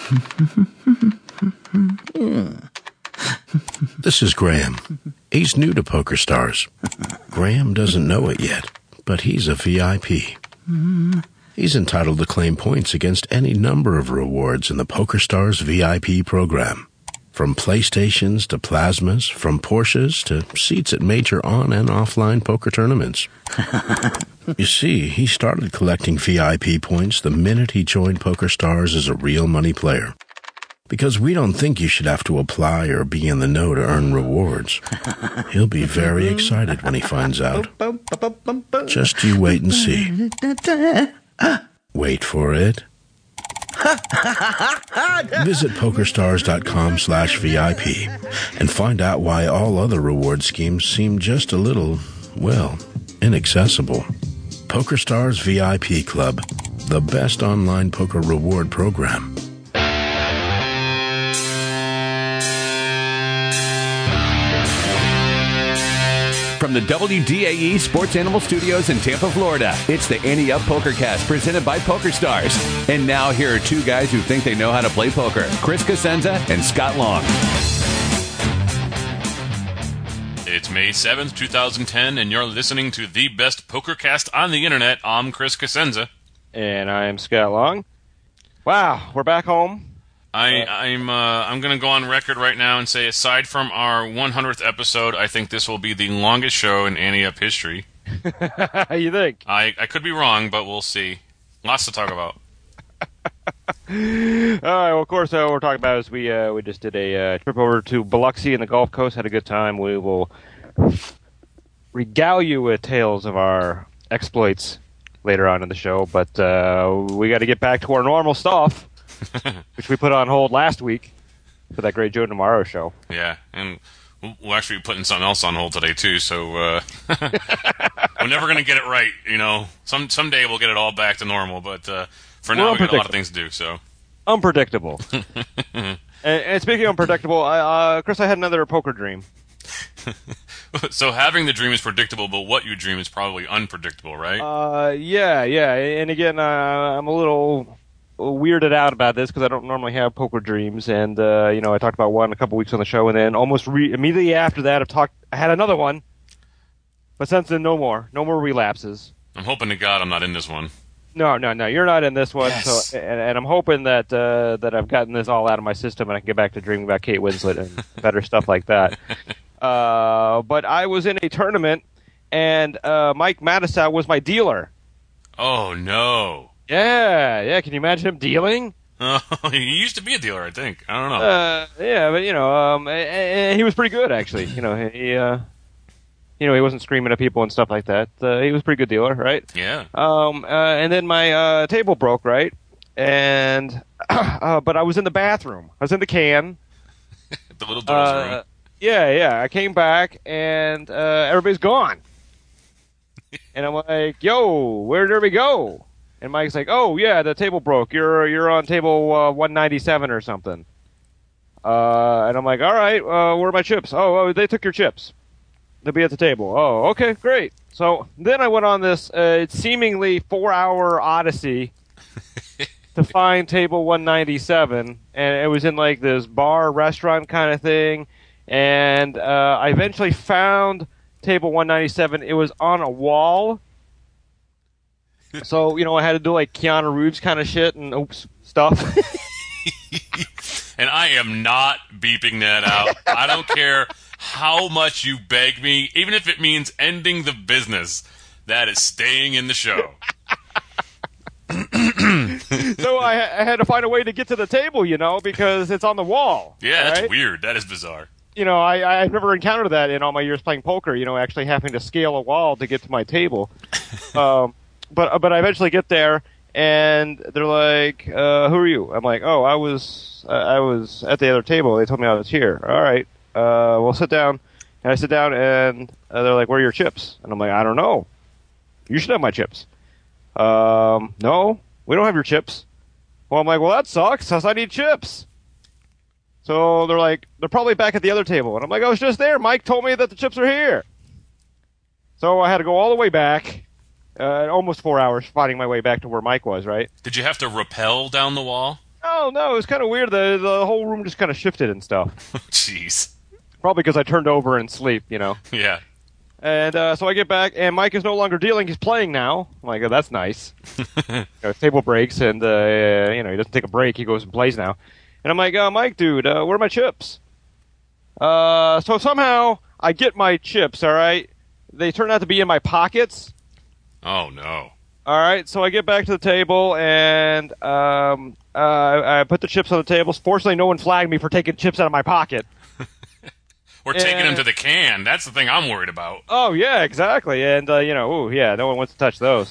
This is Graham. He's new to PokerStars. Graham doesn't know it yet, but he's a VIP. He's entitled to claim points against any number of rewards in the PokerStars VIP program. From PlayStations to plasmas, from Porsches to seats at major on- and offline poker tournaments. You see, he started collecting VIP points the minute he joined PokerStars as a real money player. Because we don't think you should have to apply or be in the know to earn rewards. He'll be very excited when he finds out. Just you wait and see. Wait for it. Visit PokerStars.com/VIP and find out why all other reward schemes seem just a little, well, inaccessible. PokerStars VIP Club, the best online poker reward program. From the WDAE Sports Animal Studios in Tampa, Florida, it's the Ante Up PokerCast presented by PokerStars. And now here are two guys who think they know how to play poker, Chris Cosenza and Scott Long. It's May 7th, 2010, and you're listening to the best PokerCast on the internet. I'm Chris Cosenza. And I'm Scott Long. Wow, we're back home. I'm going to go on record right now and say, aside from our 100th episode, I think this will be the longest show in Ante Up history. You think? I could be wrong, but we'll see. Lots to talk about. All right. Well, of course, what we're talking about is we just did a trip over to Biloxi in the Gulf Coast. Had a good time. We will regale you with tales of our exploits later on in the show, but we got to get back to our normal stuff. Which we put on hold last week for that great Joe Tomorrow show. Yeah, and we'll actually be putting something else on hold today, too, so we're never going to get it right, you know. Someday we'll get it all back to normal, but for now we've got a lot of things to do, so. Unpredictable. and speaking of unpredictable, Chris, I had another poker dream. So having the dream is predictable, but what you dream is probably unpredictable, right? Yeah, and again, I'm a little weirded out about this because I don't normally have poker dreams, and I talked about one a couple weeks on the show, and then almost immediately after that, I had another one, but since then, no more relapses. I'm hoping to God I'm not in this one. No, you're not in this one. Yes. So, and I'm hoping that I've gotten this all out of my system, and I can get back to dreaming about Kate Winslet and better stuff like that. But I was in a tournament, and Mike Matusow was my dealer. Oh no. Yeah. Can you imagine him dealing? He used to be a dealer, I think. I don't know. Yeah, but he was pretty good actually. He wasn't screaming at people and stuff like that. He was a pretty good dealer, right? Yeah. And then my table broke, right? And but I was in the bathroom. I was in the can. The little girl's room. Yeah. I came back and everybody's gone. And I'm like, "Yo, where did everybody go?" And Mike's like, "Oh yeah, the table broke. You're on table 197 or something." And I'm like, "All right, where are my chips?" Oh, they took your chips. They'll be at the table. Oh, okay, great. So then I went on this seemingly 4-hour odyssey to find table 197, and it was in like this bar restaurant kind of thing. And I eventually found table 197. It was on a wall. So, I had to do like Keanu Reeves kind of shit and stuff. And I am not beeping that out. I don't care how much you beg me, even if it means ending the business, that is staying in the show. So I had to find a way to get to the table, because it's on the wall. Yeah, that's right? weird. That is bizarre. I've never encountered that in all my years playing poker, actually having to scale a wall to get to my table. But I eventually get there, and they're like, "Who are you?" I'm like, "Oh, I was at the other table. They told me I was here." All right, well, sit down. And I sit down, and they're like, "Where are your chips?" And I'm like, "I don't know. You should have my chips." No, we don't have your chips. Well, I'm like, "Well, that sucks, because I need chips." So they're like, "They're probably back at the other table." And I'm like, "I was just there. Mike told me that the chips are here." So I had to go all the way back. Almost 4 hours finding my way back to where Mike was, right? Did you have to rappel down the wall? Oh, no, it was kind of weird. The whole room just kind of shifted and stuff. Jeez. Probably because I turned over in sleep, Yeah. And so I get back, and Mike is no longer dealing. He's playing now. I'm like, oh, that's nice. His table breaks, and, he doesn't take a break. He goes and plays now. And I'm like, Mike, dude, where are my chips? So somehow I get my chips, all right? They turn out to be in my pockets. Oh, no. All right, so I get back to the table, and I put the chips on the table. Fortunately, no one flagged me for taking chips out of my pocket. We're taking them to the can. That's the thing I'm worried about. Oh, yeah, exactly. And, no one wants to touch those.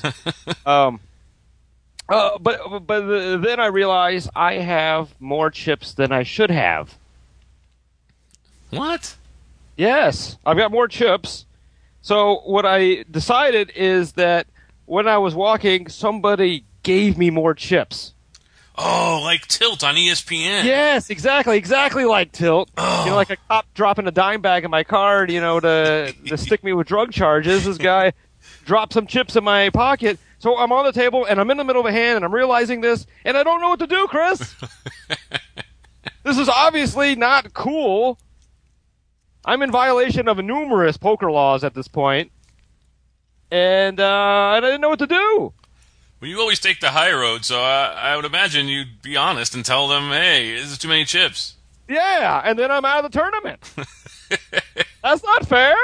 But then I realize I have more chips than I should have. What? Yes, I've got more chips. So what I decided is that when I was walking, somebody gave me more chips. Oh, like Tilt on ESPN. Yes, exactly like Tilt. Oh. Like a cop dropping a dime bag in my car, to stick me with drug charges. This guy dropped some chips in my pocket. So I'm on the table, and I'm in the middle of a hand, and I'm realizing this, and I don't know what to do, Chris. This is obviously not cool. I'm in violation of numerous poker laws at this point, and I didn't know what to do. Well, you always take the high road, so I would imagine you'd be honest and tell them, hey, this is too many chips. Yeah, and then I'm out of the tournament. That's not fair.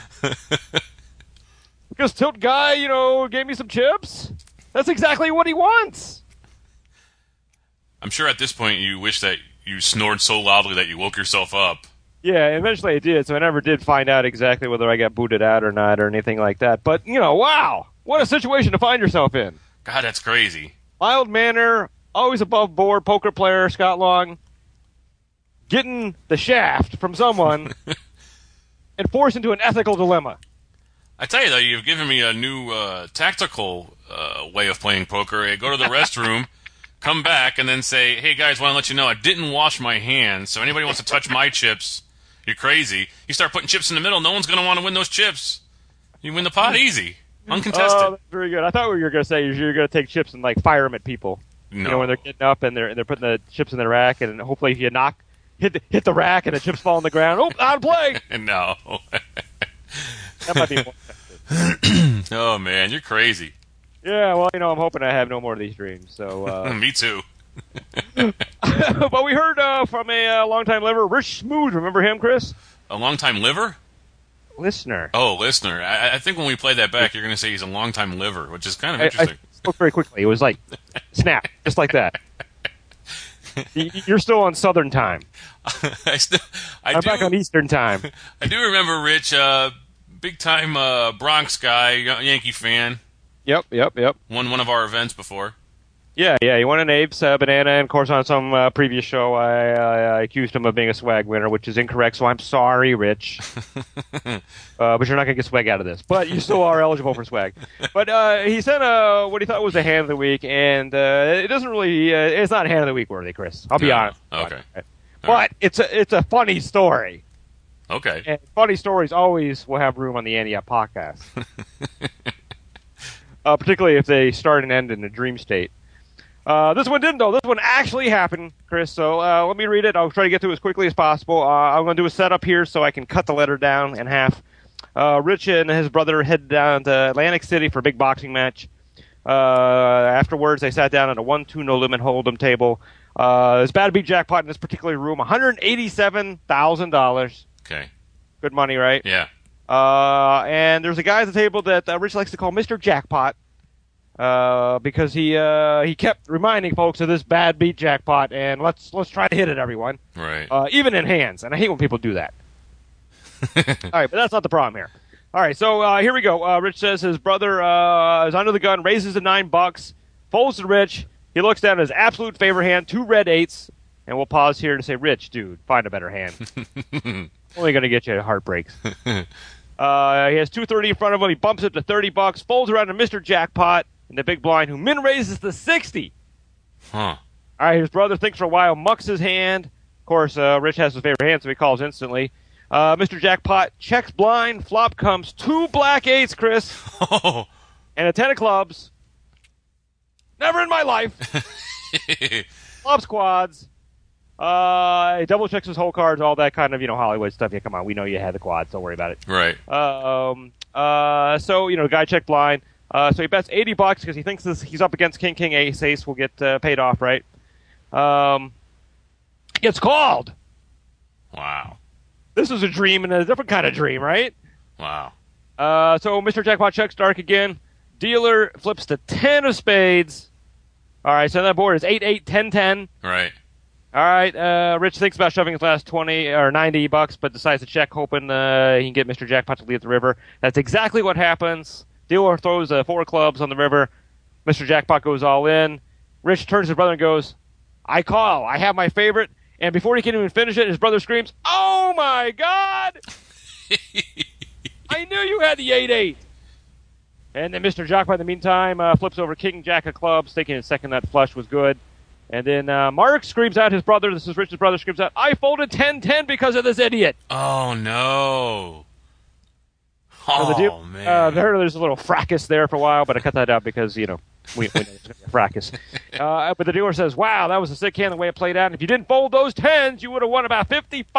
Because Tilt Guy, gave me some chips. That's exactly what he wants. I'm sure at this point you wish that you snored so loudly that you woke yourself up. Yeah, eventually I did, so I never did find out exactly whether I got booted out or not or anything like that. But, wow, what a situation to find yourself in. God, that's crazy. Mild manner, always above board, poker player, Scott Long, getting the shaft from someone and forced into an ethical dilemma. I tell you, though, you've given me a new tactical way of playing poker. I go to the restroom, come back, and then say, hey, guys, want to let you know I didn't wash my hands, so anybody wants to touch my chips, you're crazy. You start putting chips in the middle, no one's going to want to win those chips. You win the pot easy. Uncontested. Oh, that's very good. I thought what you were going to say is you're going to take chips and fire them at people. No. When they're getting up and they're putting the chips in the rack, and hopefully if you hit the rack and the chips fall on the ground, out of play. No. That might be more effective. Oh man, you're crazy. Yeah, well, I'm hoping I have no more of these dreams. So Me too. But we heard from a longtime liver, Rich Smooth. Remember him, Chris? A long-time liver? Listener. Oh, listener. I think when we play that back, you're going to say he's a long-time liver, which is kind of interesting. I spoke very quickly. It was like, snap, just like that. You're still on Southern time. I'm back on Eastern time. I do remember Rich, big-time Bronx guy, Yankee fan. Yep. Won one of our events before. Yeah, he won an Abe's banana, and of course on some previous show I accused him of being a swag winner, which is incorrect, so I'm sorry, Rich. But you're not going to get swag out of this. But you still are eligible for swag. But he sent what he thought was a hand of the week, and it doesn't really, it's not hand of the week worthy, Chris. I'll be honest. Okay. But it's a funny story. Okay. And funny stories always will have room on the Andy Up podcast. Particularly if they start and end in a dream state. This one didn't, though. This one actually happened, Chris. So let me read it. I'll try to get through it as quickly as possible. I'm going to do a setup here so I can cut the letter down in half. Rich and his brother headed down to Atlantic City for a big boxing match. Afterwards, they sat down at a 1-2 no-limit hold'em table. It's bad to beat jackpot in this particular room. $187,000. Okay. Good money, right? Yeah. And there's a guy at the table that Rich likes to call Mr. Jackpot. Because he kept reminding folks of this bad beat jackpot, and let's try to hit it, everyone. Right. Even in hands, and I hate when people do that. All right, but that's not the problem here. All right, so here we go. Rich says his brother is under the gun, raises the $9, folds to Rich. He looks down at his absolute favorite hand, 2 red 8s, and we'll pause here to say, Rich, dude, find a better hand. Only going to get you heartbreaks. He has 230 in front of him. He bumps it to $30, folds around to Mr. Jackpot in the big blind, who min raises to 60. Huh. All right, his brother thinks for a while, mucks his hand. Of course, Rich has his favorite hand, so he calls instantly. Mr. Jackpot checks blind. Flop comes 2 black 8s, Chris. Oh. And a 10 of clubs. Never in my life. Flops quads. He double checks his whole cards, all that kind of, Hollywood stuff. Yeah, come on, we know you had the quads. Don't worry about it. Right. So, guy checked blind. So he bets $80 because he thinks he's up against King, King, Ace. Ace will get paid off, right? Gets called. Wow. This is a dream and a different kind of dream, right? Wow. So Mr. Jackpot checks dark again. Dealer flips the 10 of spades. All right, so that board is 8-8, 10-10. Right. All right, Rich thinks about shoving his last $20 or $90, but decides to check, hoping he can get Mr. Jackpot to lead the river. That's exactly what happens. Dealer throws 4 clubs on the river. Mr. Jackpot goes all in. Rich turns to his brother and goes, I call. I have my favorite. And before he can even finish it, his brother screams, oh, my God! I knew you had the 8-8. And then Mr. Jackpot, in the meantime, flips over King Jack of clubs, thinking in a second that flush was good. And then Mark screams out, his brother, this is Rich's brother, screams out, I folded 10-10 because of this idiot. Oh, no. So Man. There's a little fracas there for a while, but I cut that out because, we know it's going to be a fracas. But the dealer says, wow, that was a sick hand the way it played out. And if you didn't fold those 10s, you would have won about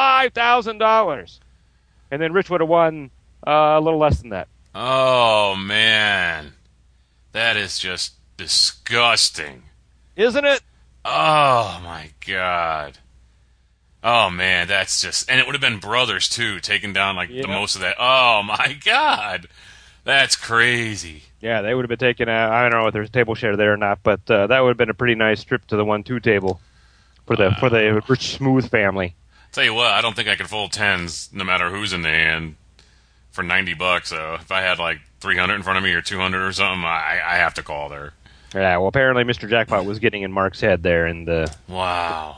$55,000. And then Rich would have won a little less than that. Oh, man. That is just disgusting. Isn't it? Oh, my God. Oh, man, that's just... And it would have been brothers, too, taking down, the most of that. Oh, my God. That's crazy. Yeah, they would have been taking I don't know if there's a table share there or not, but that would have been a pretty nice trip to the 1-2 table for the Rich Smooth family. Tell you what, I don't think I could fold 10s, no matter who's in the hand, for $90. So if I had, 300 in front of me or 200 or something, I have to call there. Yeah, well, apparently Mr. Jackpot was getting in Mark's head there, and wow,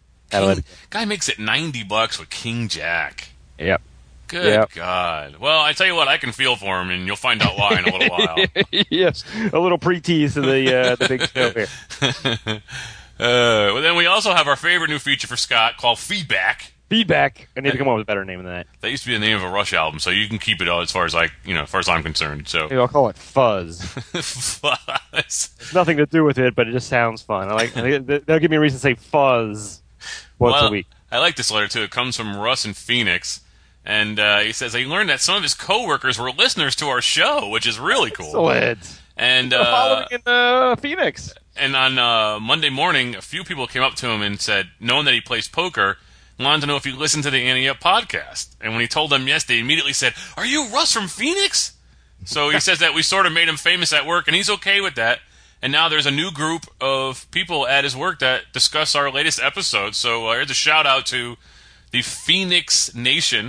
guy makes it $90 with King Jack. Yep. Good God. Well, I tell you what, I can feel for him, and you'll find out why in a little while. Yes, a little pre-tease to the big show here. Well, then we also have our favorite new feature for Scott called Feedback. Feedback. I need to come up with a better name than that. That used to be the name of a Rush album, so you can keep it as far as as far as I'm concerned. So I'll call it Fuzz. Fuzz. It's nothing to do with it, but it just sounds fun. They'll give me a reason to say Fuzz once a week. I like this letter too. It comes from Russ in Phoenix, and he says he learned that some of his coworkers were listeners to our show, which is really cool. Excellent. And following in Phoenix. And on Monday morning, a few people came up to him and said, knowing that he plays poker, wanted to know if he listened to the Ante Up podcast. And when he told them yes, they immediately said, "Are you Russ from Phoenix?" So he says that we sort of made him famous at work, and he's okay with that. And now there's a new group of people at his work that discuss our latest episodes. So here's a shout-out to the Phoenix Nation.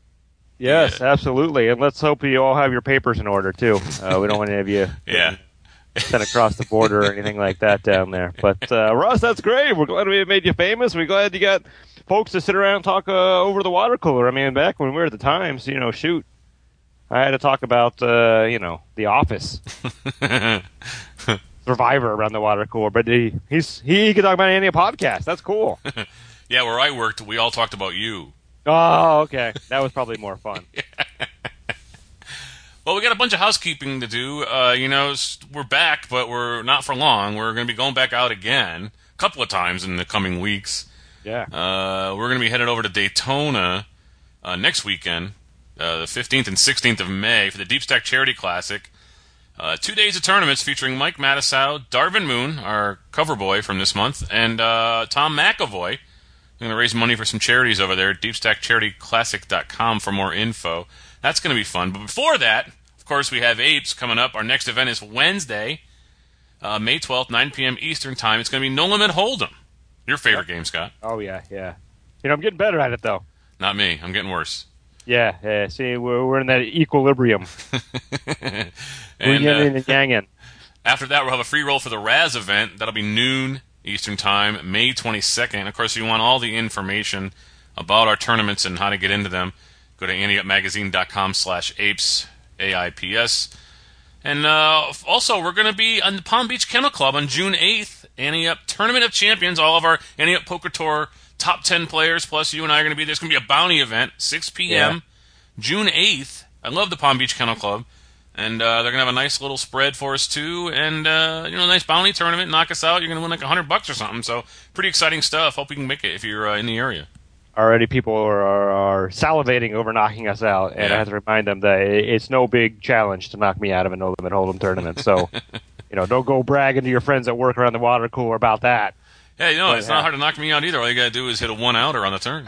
Yes, absolutely. And let's hope you all have your papers in order, too. We don't want any of you sent across the border or anything like that down there. But, Russ, that's great. We're glad we made you famous. We're glad you got folks to sit around and talk over the water cooler. I mean, back when we were at the Times, shoot, I had to talk about, The Office. Survivor around the water cooler. But he could talk about any podcast. That's cool. Yeah, where I worked, we all talked about you. Oh, okay. That was probably more fun. Well, we got a bunch of housekeeping to do. We're back, but we're not for long. We're going to be going back out again a couple of times in the coming weeks. Yeah. We're going to be headed over to Daytona next weekend, the 15th and 16th of May, for the Deep Stack Charity Classic. 2 days of tournaments featuring Mike Matisow, Darvin Moon, our cover boy from this month, and Tom McAvoy. We're going to raise money for some charities over there at DeepStackCharityClassic.com for more info. That's going to be fun. But before that, of course, we have Apes coming up. Our next event is Wednesday, May 12th, 9 p.m. Eastern Time. It's going to be No Limit Hold'em. Your favorite game, Scott. Oh, yeah. I'm getting better at it, though. Not me. I'm getting worse. Yeah. See, we're in that equilibrium. And yin and yang in. After that, we'll have a free roll for the Raz event. That'll be noon Eastern Time, May 22nd. Of course, if you want all the information about our tournaments and how to get into them, go to AnteUpMagazine.com/apes, AIPS. And also, we're going to be on the Palm Beach Kennel Club on June 8th. Ante Up Tournament of Champions. All of our Ante Up Poker Tour top 10 players, plus you and I are going to be there. There's going to be a bounty event, 6 p.m., June 8th. I love the Palm Beach Kennel Club. And they're going to have a nice little spread for us, too. And, a nice bounty tournament. Knock us out. You're going to win like $100 or something. So pretty exciting stuff. Hope you can make it if you're in the area. Already people are salivating over knocking us out. And I have to remind them that it's no big challenge to knock me out of a no-limit hold'em tournament. So, don't go bragging to your friends that work around the water cooler about that. Yeah, it's not hard to knock me out either. All you got to do is hit a one-outer on the turn.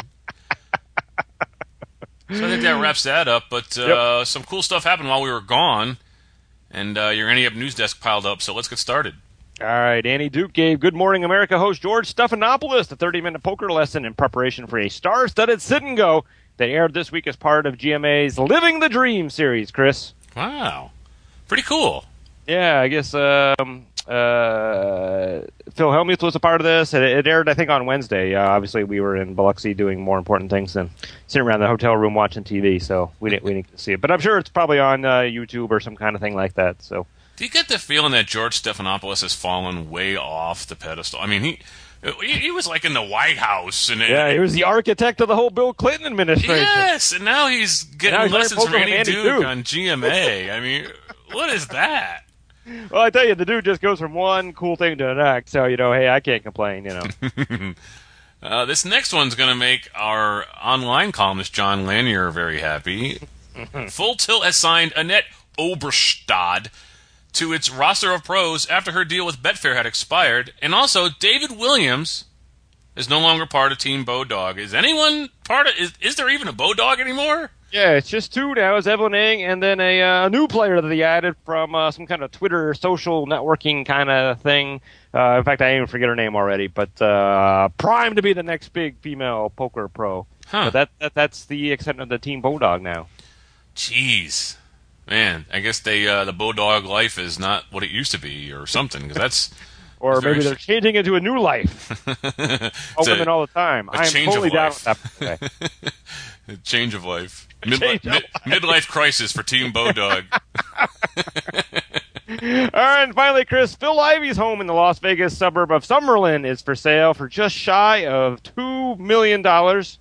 So I think that wraps that up, but some cool stuff happened while we were gone, and your Ante Up news desk piled up, so let's get started. All right, Annie Duke gave Good Morning America host George Stephanopoulos a 30-minute poker lesson in preparation for a star-studded sit-and-go that aired this week as part of GMA's Living the Dream series, Chris. Wow. Pretty cool. Yeah, I guess Phil Hellmuth was a part of this. It aired, I think, on Wednesday. Obviously, we were in Biloxi doing more important things than sitting around the hotel room watching TV, so we didn't get to see it. But I'm sure it's probably on YouTube or some kind of thing like that. So, do you get the feeling that George Stephanopoulos has fallen way off the pedestal? I mean, he was like in the White House. And he was the architect of the whole Bill Clinton administration. Yes, and now he's getting lessons from Andy Duke on GMA. I mean, what is that? Well, I tell you, the dude just goes from one cool thing to the next. So, hey, I can't complain, This next one's going to make our online columnist, John Lanier, very happy. Full Tilt has signed Annette Oberstad to its roster of pros after her deal with Betfair had expired. And also, David Williams is no longer part of Team Bodog. Is anyone part of... Is there even a Bodog anymore? Yeah, it's just two now. It's Evelyn Ng and then a new player that they added from some kind of Twitter social networking kind of thing. In fact, I even forget her name already, but primed to be the next big female poker pro. Huh. But that's the extent of the Team Bodog now. Jeez. Man, I guess the Bodog life is not what it used to be or something, because that's... Or maybe they're changing it to a new life. Women all the time. I'm totally down with that. A change of life. Midlife crisis for Team Bodog. All right, and finally, Chris, Phil Ivey's home in the Las Vegas suburb of Summerlin is for sale for just shy of $2 million. The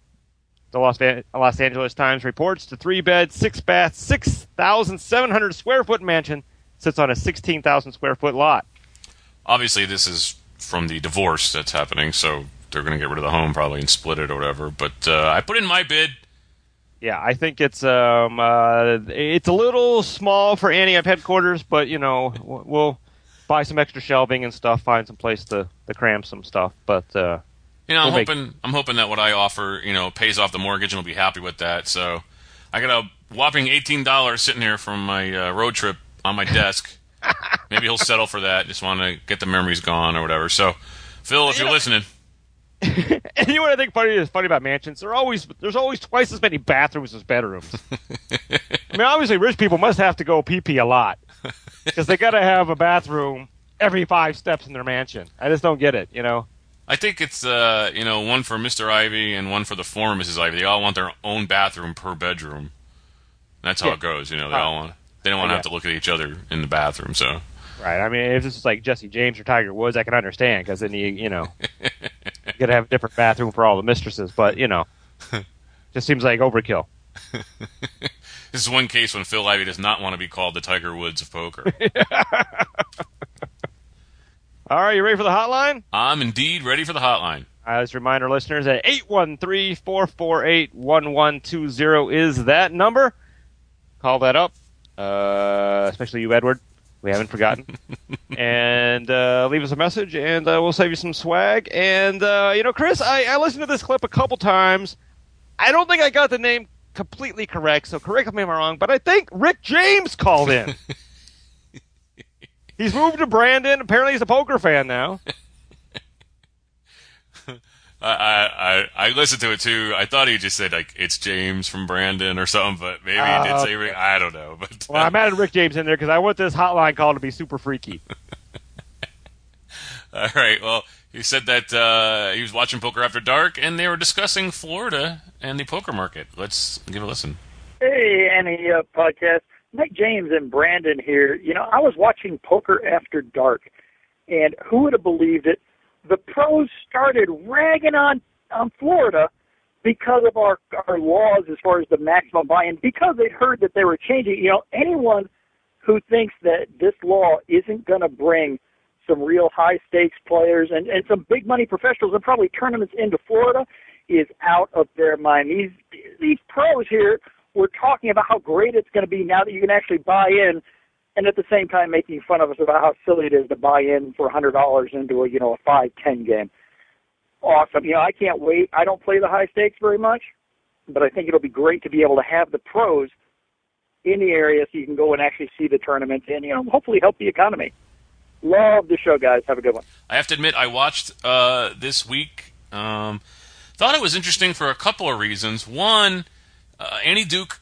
Los Angeles Times reports the 3-bed, 6-bath, 6,700 square foot mansion sits on a 16,000 square foot lot. Obviously, this is from the divorce that's happening, so they're going to get rid of the home probably and split it or whatever. But I put in my bid. Yeah, I think it's a little small for Ante Up headquarters, but we'll buy some extra shelving and stuff, find some place to cram some stuff. But I'm hoping that what I offer pays off the mortgage and will be happy with that. So I got a whopping $18 sitting here from my road trip on my desk. Maybe he'll settle for that. Just want to get the memories gone or whatever. So, Phil, if you're listening. And what I think is funny about mansions, there's always twice as many bathrooms as bedrooms. I mean, obviously, rich people must have to go pee-pee a lot because they got to have a bathroom every 5 steps in their mansion. I just don't get it, I think it's one for Mr. Ivey and one for the former Mrs. Ivey. They all want their own bathroom per bedroom. That's how it goes. They all want. They don't want to have to look at each other in the bathroom. So. Right. I mean, if this is like Jesse James or Tiger Woods, I can understand because then you got to have a different bathroom for all the mistresses. But just seems like overkill. This is one case when Phil Ivey does not want to be called the Tiger Woods of poker. All right, you ready for the hotline? I'm indeed ready for the hotline. Let's remind our listeners that 813-448-1120 is that number. Call that up, especially you, Edward. We haven't forgotten. And leave us a message, and we'll save you some swag. And, Chris, I listened to this clip a couple times. I don't think I got the name completely correct, so correct me if I'm wrong, but I think Rick James called in. He's moved to Brandon. Apparently he's a poker fan now. I listened to it too. I thought he just said it's James from Brandon or something, but maybe he did say Rick. I don't know. But well, I'm adding Rick James in there because I want this hotline call to be super freaky. All right. Well, he said that he was watching Poker After Dark and they were discussing Florida and the poker market. Let's give a listen. Hey, Annie podcast. Mike James and Brandon here. I was watching Poker After Dark, and who would have believed it? The pros started ragging on Florida because of our laws as far as the maximum buy-in, because they'd heard that they were changing. Anyone who thinks that this law isn't going to bring some real high-stakes players and some big-money professionals and probably tournaments into Florida is out of their mind. These pros here were talking about how great it's going to be now that you can actually buy in, and at the same time making fun of us about how silly it is to buy in for $100 into a 5-10 game. Awesome. I can't wait. I don't play the high stakes very much, but I think it'll be great to be able to have the pros in the area so you can go and actually see the tournament and, hopefully help the economy. Love the show, guys. Have a good one. I have to admit, I watched this week. Thought it was interesting for a couple of reasons. One, Annie Duke,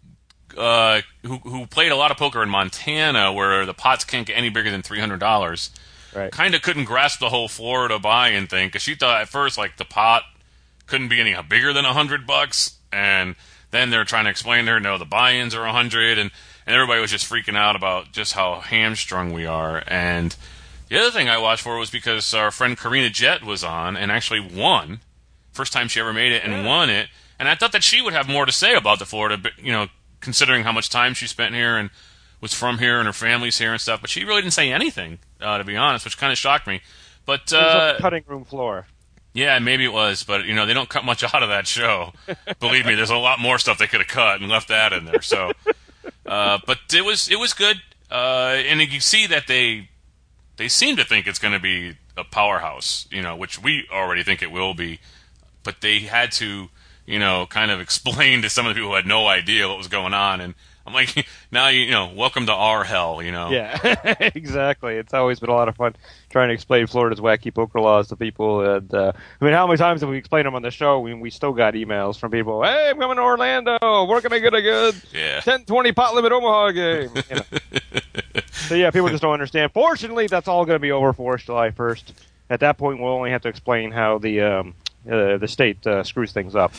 who played a lot of poker in Montana, where the pots can't get any bigger than $300, right, kind of couldn't grasp the whole Florida buy-in thing, because she thought at first the pot couldn't be any bigger than $100, and then they're trying to explain to her, no, the buy-ins are $100, and everybody was just freaking out about just how hamstrung we are. And the other thing I watched for was because our friend Karina Jett was on and actually won. First time she ever made it and won it. And I thought that she would have more to say about the Florida, considering how much time she spent here and was from here and her family's here and stuff. But she really didn't say anything, to be honest, which kind of shocked me. But it was a cutting room floor. Yeah, maybe it was, but they don't cut much out of that show. Believe me, there's a lot more stuff they could have cut and left that in there. So, but it was good, and you see that they seem to think it's going to be a powerhouse, which we already think it will be. But they had to, kind of explain to some of the people who had no idea what was going on, and I'm like, now welcome to our hell, Yeah, exactly. It's always been a lot of fun trying to explain Florida's wacky poker laws to people. And how many times have we explained them on the show? We still got emails from people. Hey, I'm coming to Orlando. We're gonna get a good 10-20 pot limit Omaha game. So yeah, people just don't understand. Fortunately, that's all going to be over for us July 1st. At that point, we'll only have to explain how the state screws things up.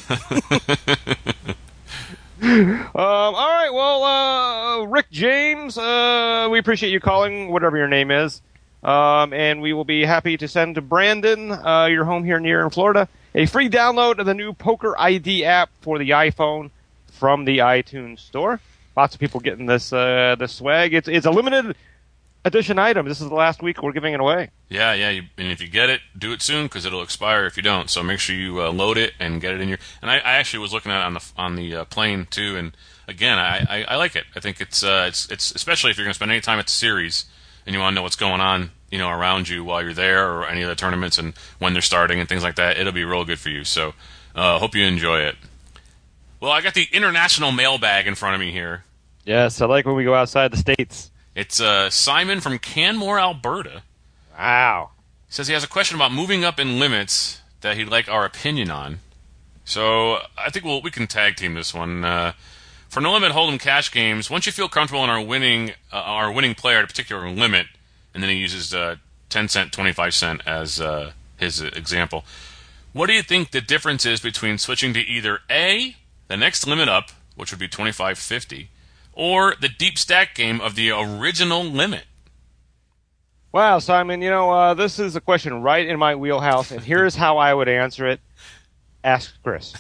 All right, well, Rick James, we appreciate you calling, whatever your name is, and we will be happy to send to Brandon, your home here near in Florida, a free download of the new Poker ID app for the iPhone from the iTunes Store. Lots of people getting this swag. It's a limited edition item. This is the last week we're giving it away. Yeah, and if you get it, do it soon because it'll expire if you don't. So make sure you load it and get it in your. And I actually was looking at it on the plane too, and again, I like it. I think it's especially if you're going to spend any time at the series and you want to know what's going on, around you while you're there or any of the tournaments and when they're starting and things like that. It'll be real good for you. So hope you enjoy it. Well, I got the international mailbag in front of me here. Yes, I like when we go outside the states. It's Simon from Canmore, Alberta. Wow. He says he has a question about moving up in limits that he'd like our opinion on. So I think we can tag team this one. For no limit hold'em cash games, once you feel comfortable in our winning player at a particular limit, and then he uses 10 cent, 25 cent as his example. What do you think the difference is between switching to either A, the next limit up, which would be 25.50, or the deep stack game of the original limit? Wow, Simon, this is a question right in my wheelhouse, and here's how I would answer it. Ask Chris.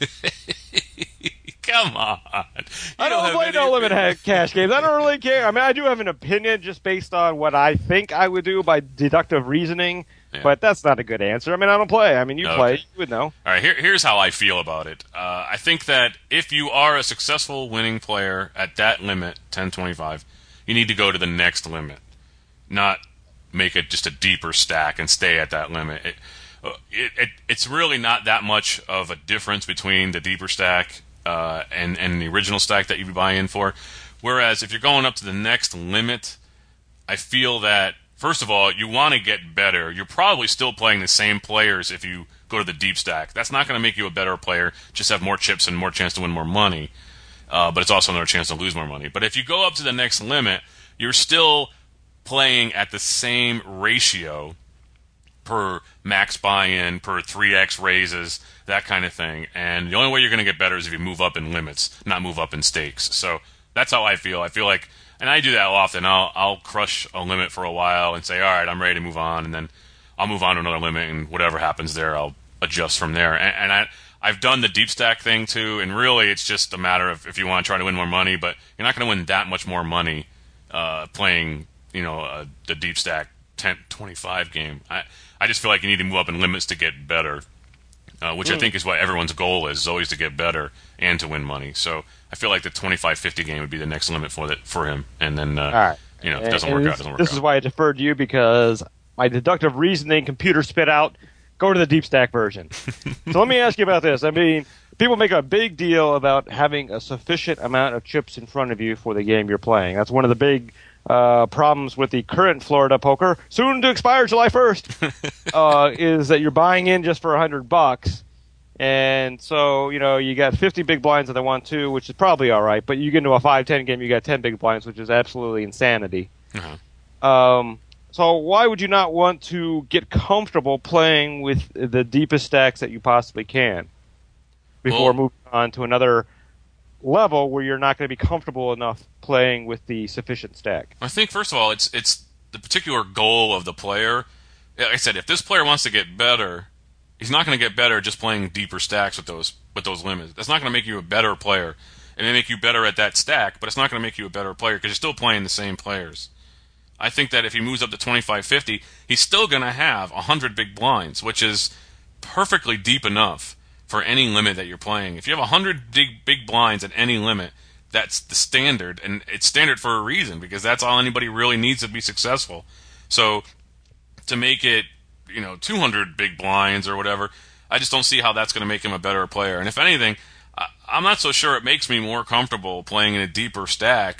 Come on. I don't play no limit cash games. I don't really care. I mean, I do have an opinion just based on what I think I would do by deductive reasoning, but that's not a good answer. I mean, I don't play. I mean, you play. You would know. All right, here's how I feel about it. I think that if you are a successful winning player at that limit, 10.25, you need to go to the next limit, not make it just a deeper stack and stay at that limit. It's really not that much of a difference between the deeper stack and the original stack that you buy in for. Whereas if you're going up to the next limit, I feel that, first of all, you want to get better. You're probably still playing the same players if you go to the deep stack. That's not going to make you a better player, just have more chips and more chance to win more money. But it's also another chance to lose more money. But if you go up to the next limit, you're still playing at the same ratio per max buy-in, per 3x raises, that kind of thing. And the only way you're going to get better is if you move up in limits, not move up in stakes. So that's how I feel. I feel like, and I do that often, I'll crush a limit for a while and say, all right, I'm ready to move on, and then I'll move on to another limit, and whatever happens there, I'll adjust from there. And I've done the deep stack thing too, and really it's just a matter of if you want to try to win more money, but you're not going to win that much more money playing, the deep stack 10-25 game. I just feel like you need to move up in limits to get better, which I think is what everyone's goal is always to get better and to win money. So I feel like the 25-50 game would be the next limit for him, and then All right. if it doesn't work out, it doesn't work out. This is why I deferred to you, because my deductive reasoning computer spit out, go to the deep stack version. So let me ask you about this. I mean, people make a big deal about having a sufficient amount of chips in front of you for the game you're playing. That's one of the big problems with the current Florida poker, soon to expire July 1st, is that you're buying in just for $100. And so, you got 50 big blinds that they want to, which is probably all right. But you get into a 5-10 game, you got 10 big blinds, which is absolutely insanity. So why would you not want to get comfortable playing with the deepest stacks that you possibly can before moving on to another level where you're not going to be comfortable enough playing with the sufficient stack? I think, first of all, it's the particular goal of the player. Like I said, if this player wants to get better, he's not going to get better just playing deeper stacks with those limits. That's not going to make you a better player. It may make you better at that stack, but it's not going to make you a better player because you're still playing the same players. I think that if he moves up to 25-50, he's still going to have 100 big blinds, which is perfectly deep enough for any limit that you're playing. If you have 100 big blinds at any limit, that's the standard, and it's standard for a reason, because that's all anybody really needs to be successful. So to make it, 200 big blinds or whatever, I just don't see how that's going to make him a better player. And if anything, I'm not so sure it makes me more comfortable playing in a deeper stack.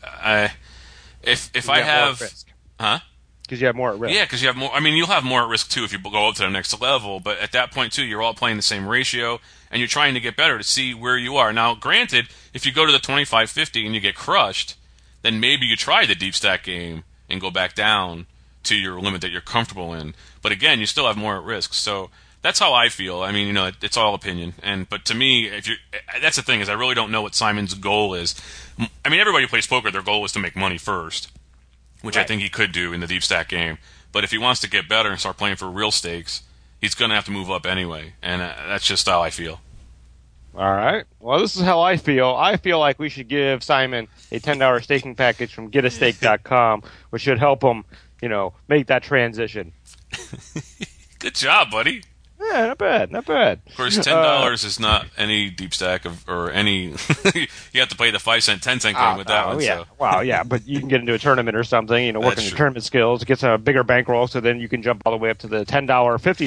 If I have, because you have more at risk. Yeah, because you have more. I mean, you'll have more at risk too if you go up to the next level. But at that point too, you're all playing the same ratio, and you're trying to get better to see where you are. Now, granted, if you go to the 25-50 and you get crushed, then maybe you try the deep stack game and go back down to your limit that you're comfortable in. But again, you still have more at risk. So that's how I feel. I mean, it's all opinion. But to me, that's the thing, is I really don't know what Simon's goal is. I mean, everybody who plays poker, their goal is to make money first, which I think he could do in the deep stack game. But if he wants to get better and start playing for real stakes, he's going to have to move up anyway. And that's just how I feel. All right. Well, this is how I feel. I feel like we should give Simon a $10 staking package from getastake.com, which should help him, make that transition. Good job, buddy. Yeah, not bad, not bad. Of course, $10 is not any deep stack or any. You have to play the 5-cent, 10-cent game with that one. Yeah, so. Well, yeah, but you can get into a tournament or something. Work on your tournament skills, get some bigger bankroll, so then you can jump all the way up to the $10, $50.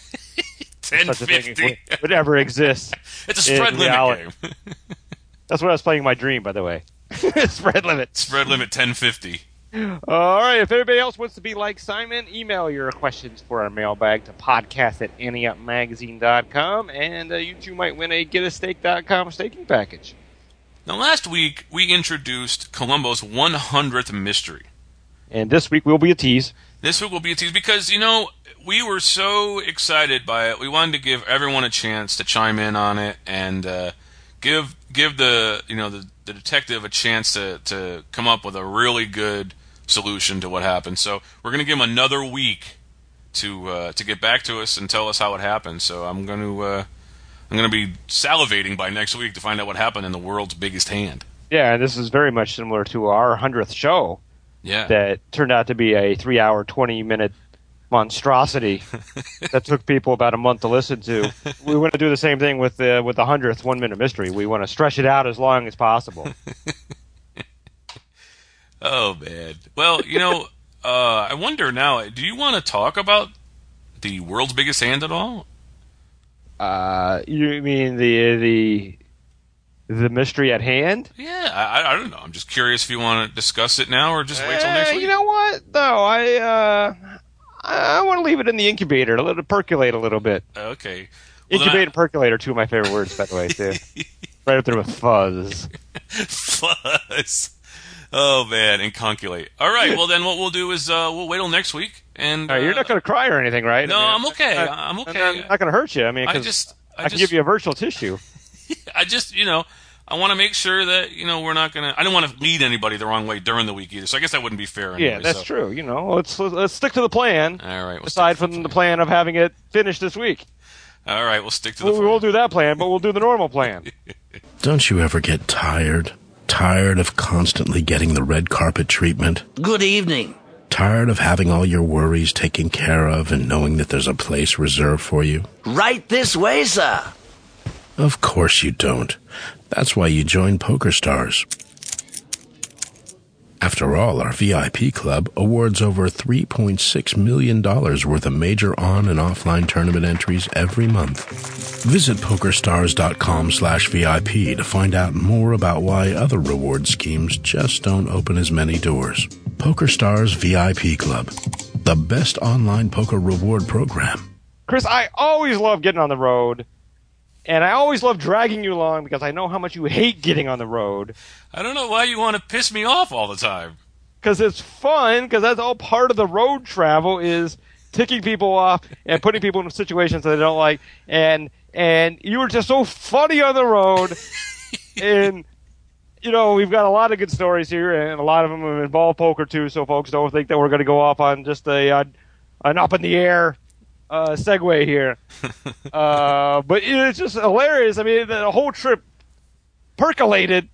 $10.50. Would ever exist. It's a spread limit game. That's what I was playing my dream, by the way. Spread limit. Spread limit 10.50. All right. If anybody else wants to be like Simon, email your questions for our mailbag to podcast@anteupmagazine.com, and you too might win a getastake.com staking package. Now, last week we introduced Columbo's 100th mystery, and this week will be a tease. This week will be a tease because we were so excited by it. We wanted to give everyone a chance to chime in on it and give the the detective a chance to come up with a really good solution to what happened. So we're going to give him another week to get back to us and tell us how it happened. So I'm going to be salivating by next week to find out what happened in the world's biggest hand. Yeah, and this is very much similar to our 100th show. Yeah, that turned out to be a 3-hour, 20-minute monstrosity that took people about a month to listen to. We want to do the same thing with the 100th 1-minute mystery. We want to stretch it out as long as possible. Oh, man. Well, I wonder now, do you want to talk about the world's biggest hand at all? You mean the mystery at hand? Yeah, I don't know. I'm just curious if you want to discuss it now or just wait till next week. You know what? No, I want to leave it in the incubator, let it percolate a little bit. Okay. Well, incubate and percolate are two of my favorite words, by the way, too. Right up there with fuzz. Fuzz. Oh, man, and conculate. All right, well, then what we'll do is we'll wait till next week. And you're not going to cry or anything, right? No, I'm okay. I'm okay. I'm not going to hurt you. I mean, I can give you a virtual tissue. I just, I want to make sure that, we're not going to... I don't want to lead anybody the wrong way during the week either, so I guess that wouldn't be fair anyway. Yeah, that's true. Let's stick to the plan. All right. Aside from the plan of having it finished this week. All right, we'll stick to the We'll do that plan, but we'll do the normal plan. Don't you ever get tired? Tired of constantly getting the red carpet treatment? Good evening. Tired of having all your worries taken care of and knowing that there's a place reserved for you? Right this way, sir. Of course you don't. That's why you joined PokerStars. After all, our VIP club awards over $3.6 million worth of major on- and offline tournament entries every month. Visit PokerStars.com/VIP to find out more about why other reward schemes just don't open as many doors. PokerStars VIP Club, the best online poker reward program. Chris, I always love getting on the road, and I always love dragging you along because I know how much you hate getting on the road. I don't know why you want to piss me off all the time. Because it's fun, because that's all part of the road travel is ticking people off and putting people in situations that they don't like. And you were just so funny on the road. And, you know, we've got a lot of good stories here, and a lot of them involve poker, too, so folks don't think that we're going to go off on just an up-in-the-air segue here. But it's just hilarious. I mean, the whole trip percolated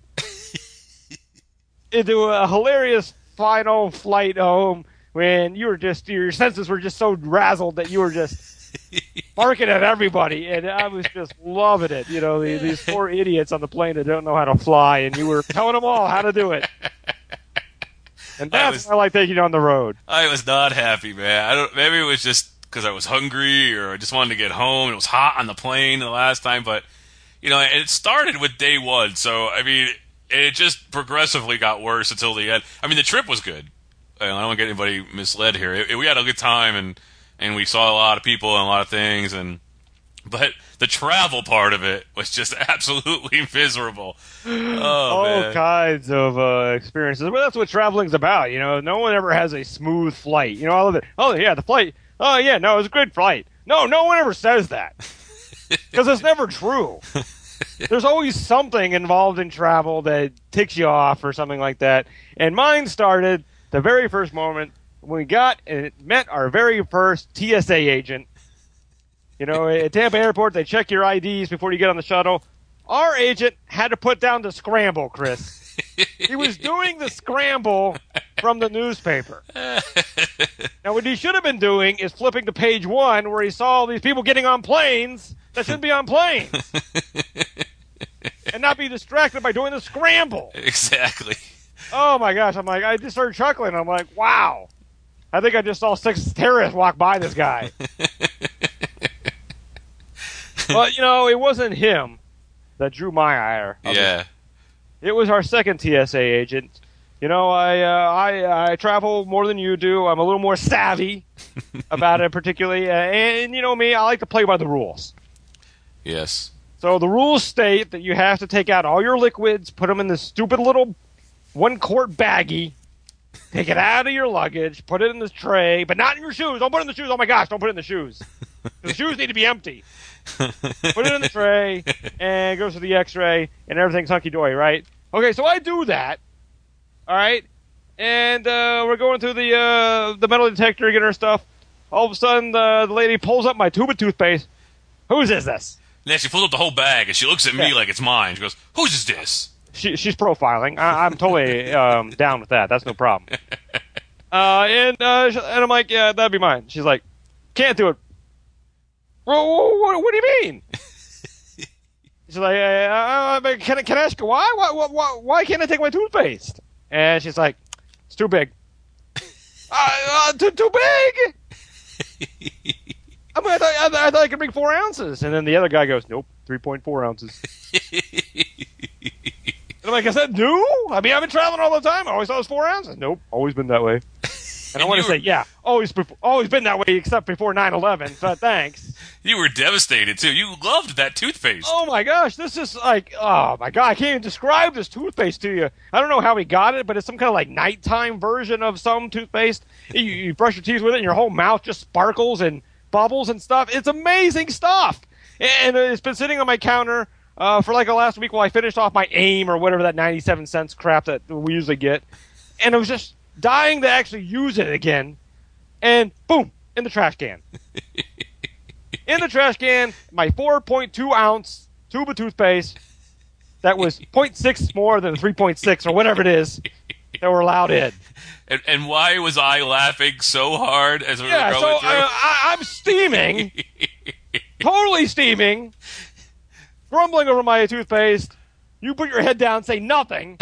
into a hilarious final flight home when you were just, your senses were just so razzled that you were just barking at everybody, and I was just loving it. You know, these poor idiots on the plane that don't know how to fly, and you were telling them all how to do it. And that's why I like taking you on the road. I was not happy, man. Maybe it was just because I was hungry, or I just wanted to get home. It was hot on the plane the last time, but you know, it started with day one, so I mean, it just progressively got worse until the end. I mean, the trip was good. I don't want to get anybody misled here. We had a good time, and we saw a lot of people and a lot of things, but the travel part of it was just absolutely miserable. All man. kinds of experiences. Well, that's what traveling's about. You know, no one ever has a smooth flight. You know, all of it. Oh yeah, the flight. Oh yeah, no, it was a good flight. No one ever says that because it's never true. There's always something involved in travel that ticks you off or something like that. And mine started the very first moment when we got and met our very first TSA agent. You know, at Tampa Airport, they check your IDs before you get on the shuttle. Our agent had to put down the scramble, Chris. He was doing the scramble from the newspaper. Now, what he should have been doing is flipping to page 1 where he saw all these people getting on planes that shouldn't be on planes. And not be distracted by doing the scramble. Exactly. Oh, my gosh. I'm like, I just started chuckling. I'm like, wow. I think I just saw 6 terrorists walk by this guy. But, you know, it wasn't him that drew my ire. Yeah. It was our second TSA agent. You know, I travel more than you do. I'm a little more savvy about it, particularly. And you know me, I like to play by the rules. Yes. So the rules state that you have to take out all your liquids, put them in this stupid little 1-quart baggie, take it out of your luggage, put it in this tray, but not in your shoes. Don't put it in the shoes. Oh, my gosh, don't put it in the shoes. The shoes need to be empty. Put it in the tray, and it goes to the x-ray, and everything's hunky-dory, right? Okay, so I do that, all right? And we're going through the metal detector, getting our stuff. All of a sudden, the lady pulls up my tube of toothpaste. Whose is this? And then she pulls up the whole bag, and she looks at me like it's mine. She goes, "Whose is this?" She's profiling. I'm totally down with that. That's no problem. And I'm like, yeah, that'd be mine. She's like, can't do it. Well, what do you mean? She's like, can I ask you why? Why can't I take my toothpaste? And she's like, it's too big. Too big? I mean, I thought I could bring 4 ounces. And then the other guy goes, nope, 3.4 ounces. And I'm like, is that new? I mean, I've been traveling all the time. I always thought it was 4 ounces. Nope, always been that way. And I want to say, yeah, always been that way except before 9/11, but thanks. You were devastated, too. You loved that toothpaste. Oh, my gosh, this is like, oh, my God, I can't even describe this toothpaste to you. I don't know how he got it, but it's some kind of like nighttime version of some toothpaste. You brush your teeth with it, and your whole mouth just sparkles and bubbles and stuff. It's amazing stuff. And it's been sitting on my counter for like the last week while I finished off my AIM or whatever that 97 cents crap that we usually get. And I was just dying to actually use it again. And boom, in the trash can. In the trash can, my 4.2 ounce tube of toothpaste that was 0.6 more than 3.6 or whatever it is that were allowed in. And why was I laughing so hard as we were going through? I'm steaming, totally steaming, grumbling over my toothpaste. You put your head down, say nothing.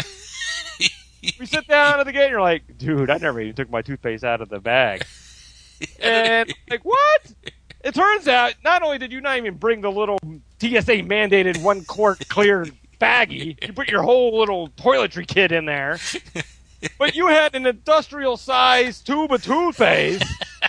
We sit down at the gate, and you're like, dude, I never even took my toothpaste out of the bag. And like, what? It turns out, not only did you not even bring the little TSA mandated 1 quart clear baggie, you put your whole little toiletry kit in there, but you had an industrial sized tube of toothpaste.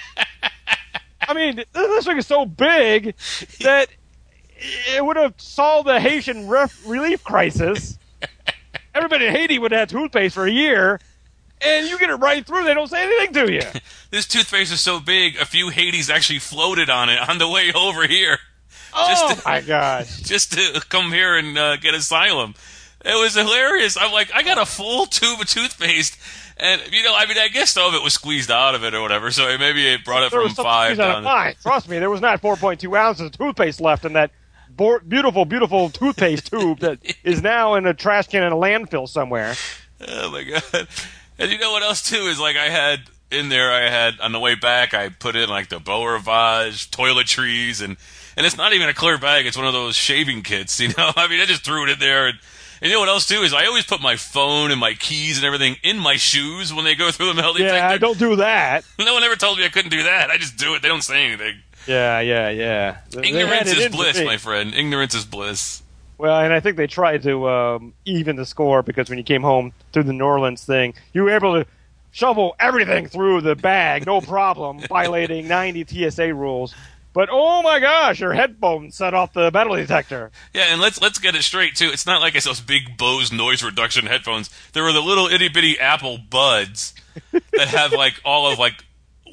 I mean, this thing is so big that it would have solved the Haitian relief crisis. Everybody in Haiti would have toothpaste for a year, and you get it right through. They don't say anything to you. This toothpaste is so big, a few Haitis actually floated on it on the way over here. My gosh. Just to come here and get asylum. It was hilarious. I'm like, I got a full tube of toothpaste, and, I guess some of it was squeezed out of it or whatever, so maybe it brought it from 5 down. Trust me, there was not 4.2 ounces of toothpaste left in that beautiful, beautiful toothpaste tube that is now in a trash can in a landfill somewhere. Oh, my God. And you know what else, too, is like I had on the way back, I put in like the Beau Rivage, toiletries, and it's not even a clear bag. It's one of those shaving kits, I just threw it in there. And you know what else, too, is I always put my phone and my keys and everything in my shoes when they go through the metal detector. Yeah, don't do that. No one ever told me I couldn't do that. I just do it. They don't say anything. Yeah. Ignorance is bliss, my friend. Ignorance is bliss. Well, and I think they tried to even the score because when you came home through the New Orleans thing, you were able to shovel everything through the bag, no problem, violating 90 TSA rules. But oh my gosh, your headphones set off the metal detector. Yeah, and let's get it straight too. It's not like it's those big Bose noise reduction headphones. There were the little itty bitty Apple Buds that have like all of like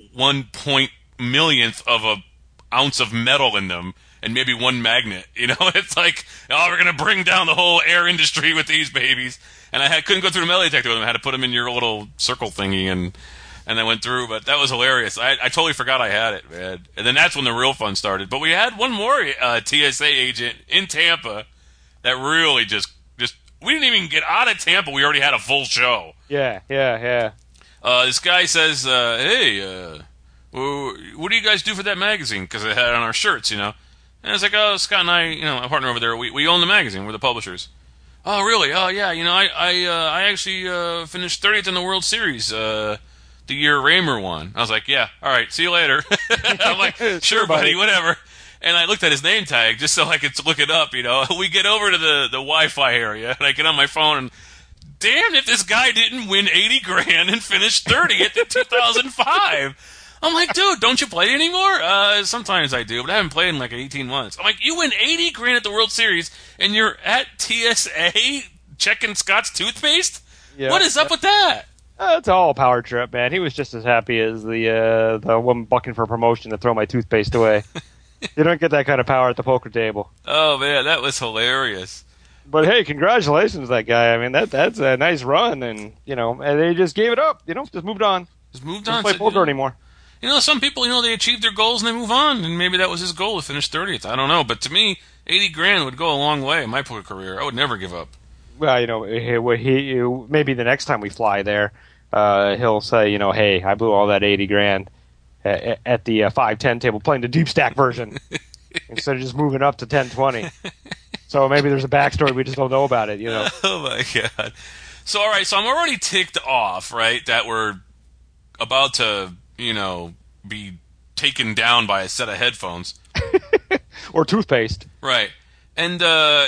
1/millionth of a ounce of metal in them, and maybe one magnet. It's like, we're gonna bring down the whole air industry with these babies. And I couldn't go through the metal detector with them. I had to put them in your little circle thingy, and I went through. But that was hilarious. I totally forgot I had it, man. And then that's when the real fun started. But we had one more TSA agent in Tampa that really just we didn't even get out of Tampa. We already had a full show. Yeah. This guy says, hey, what do you guys do for that magazine? Because I had it on our shirts, And I was like, oh, Scott and I, my partner over there, we own the magazine. We're the publishers. Oh, really? Oh, yeah. I actually finished 30th in the World Series the year Raymer won. I was like, yeah, all right, see you later. I'm like, sure, buddy, whatever. And I looked at his name tag just so I could look it up, We get over to the Wi-Fi area, and I get on my phone, and damn if this guy didn't win $80,000 and finish 30th in 2005. I'm like, dude, don't you play anymore? Sometimes I do, but I haven't played in like 18 months. I'm like, you win $80,000 at the World Series, and you're at TSA checking Scott's toothpaste? Yeah, what is up with that? It's all a power trip, man. He was just as happy as the woman bucking for promotion to throw my toothpaste away. You don't get that kind of power at the poker table. Oh, man, that was hilarious. But hey, congratulations to that guy. I mean, that's a nice run, and and they just gave it up. Just moved on. Don't play poker anymore. Some people, they achieve their goals and they move on, and maybe that was his goal to finish 30th. I don't know, but to me, $80,000 would go a long way in my poker career. I would never give up. Well, maybe the next time we fly there, he'll say, hey, I blew all that $80,000 at the 5-10 table playing the deep stack version instead of just moving up to 10-20. So maybe there's a backstory we just don't know about it. Oh my God. So all right, so I'm already ticked off, right, that we're about to be taken down by a set of headphones. Or toothpaste. Right. And,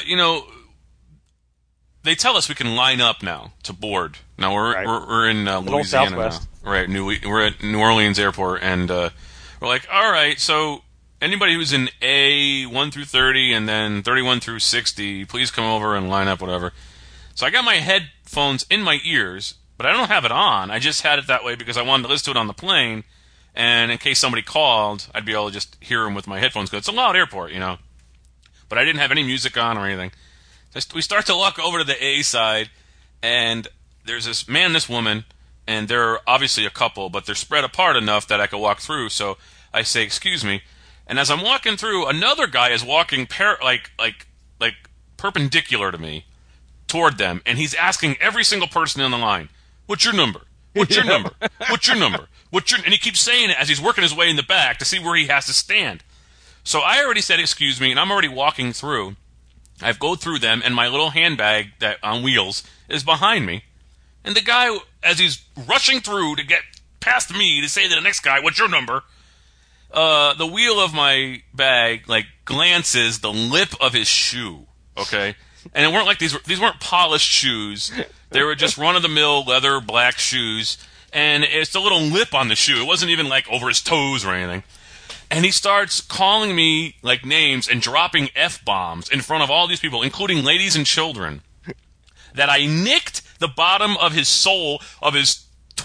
they tell us we can line up now to board. Now, we're in Louisiana now. Right. We're at New Orleans Airport, and we're like, all right, so anybody who's in A 1 through 30 and then 31 through 60, please come over and line up, whatever. So I got my headphones in my ears, but I don't have it on. I just had it that way because I wanted to listen to it on the plane, and in case somebody called, I'd be able to just hear them with my headphones. Because it's a loud airport, But I didn't have any music on or anything. So we start to walk over to the A side, and there's this man, this woman, and they're obviously a couple, but they're spread apart enough that I could walk through. So I say, excuse me, And as I'm walking through, another guy is walking like perpendicular to me toward them, and he's asking every single person in the line, "What's your number? What's your number? What's your number? And he keeps saying it as he's working his way in the back to see where he has to stand. So I already said, excuse me, and I'm already walking through. I go through them, and my little handbag that on wheels is behind me. And the guy, as he's rushing through to get past me to say to the next guy, "What's your number?" The wheel of my bag, like, glances the lip of his shoe, okay? And it weren't like these weren't polished shoes. They were just run-of-the-mill leather black shoes, and it's a little lip on the shoe. It wasn't even, like, over his toes or anything. And he starts calling me, like, names and dropping F-bombs in front of all these people, including ladies and children, that I nicked the bottom of his sole of his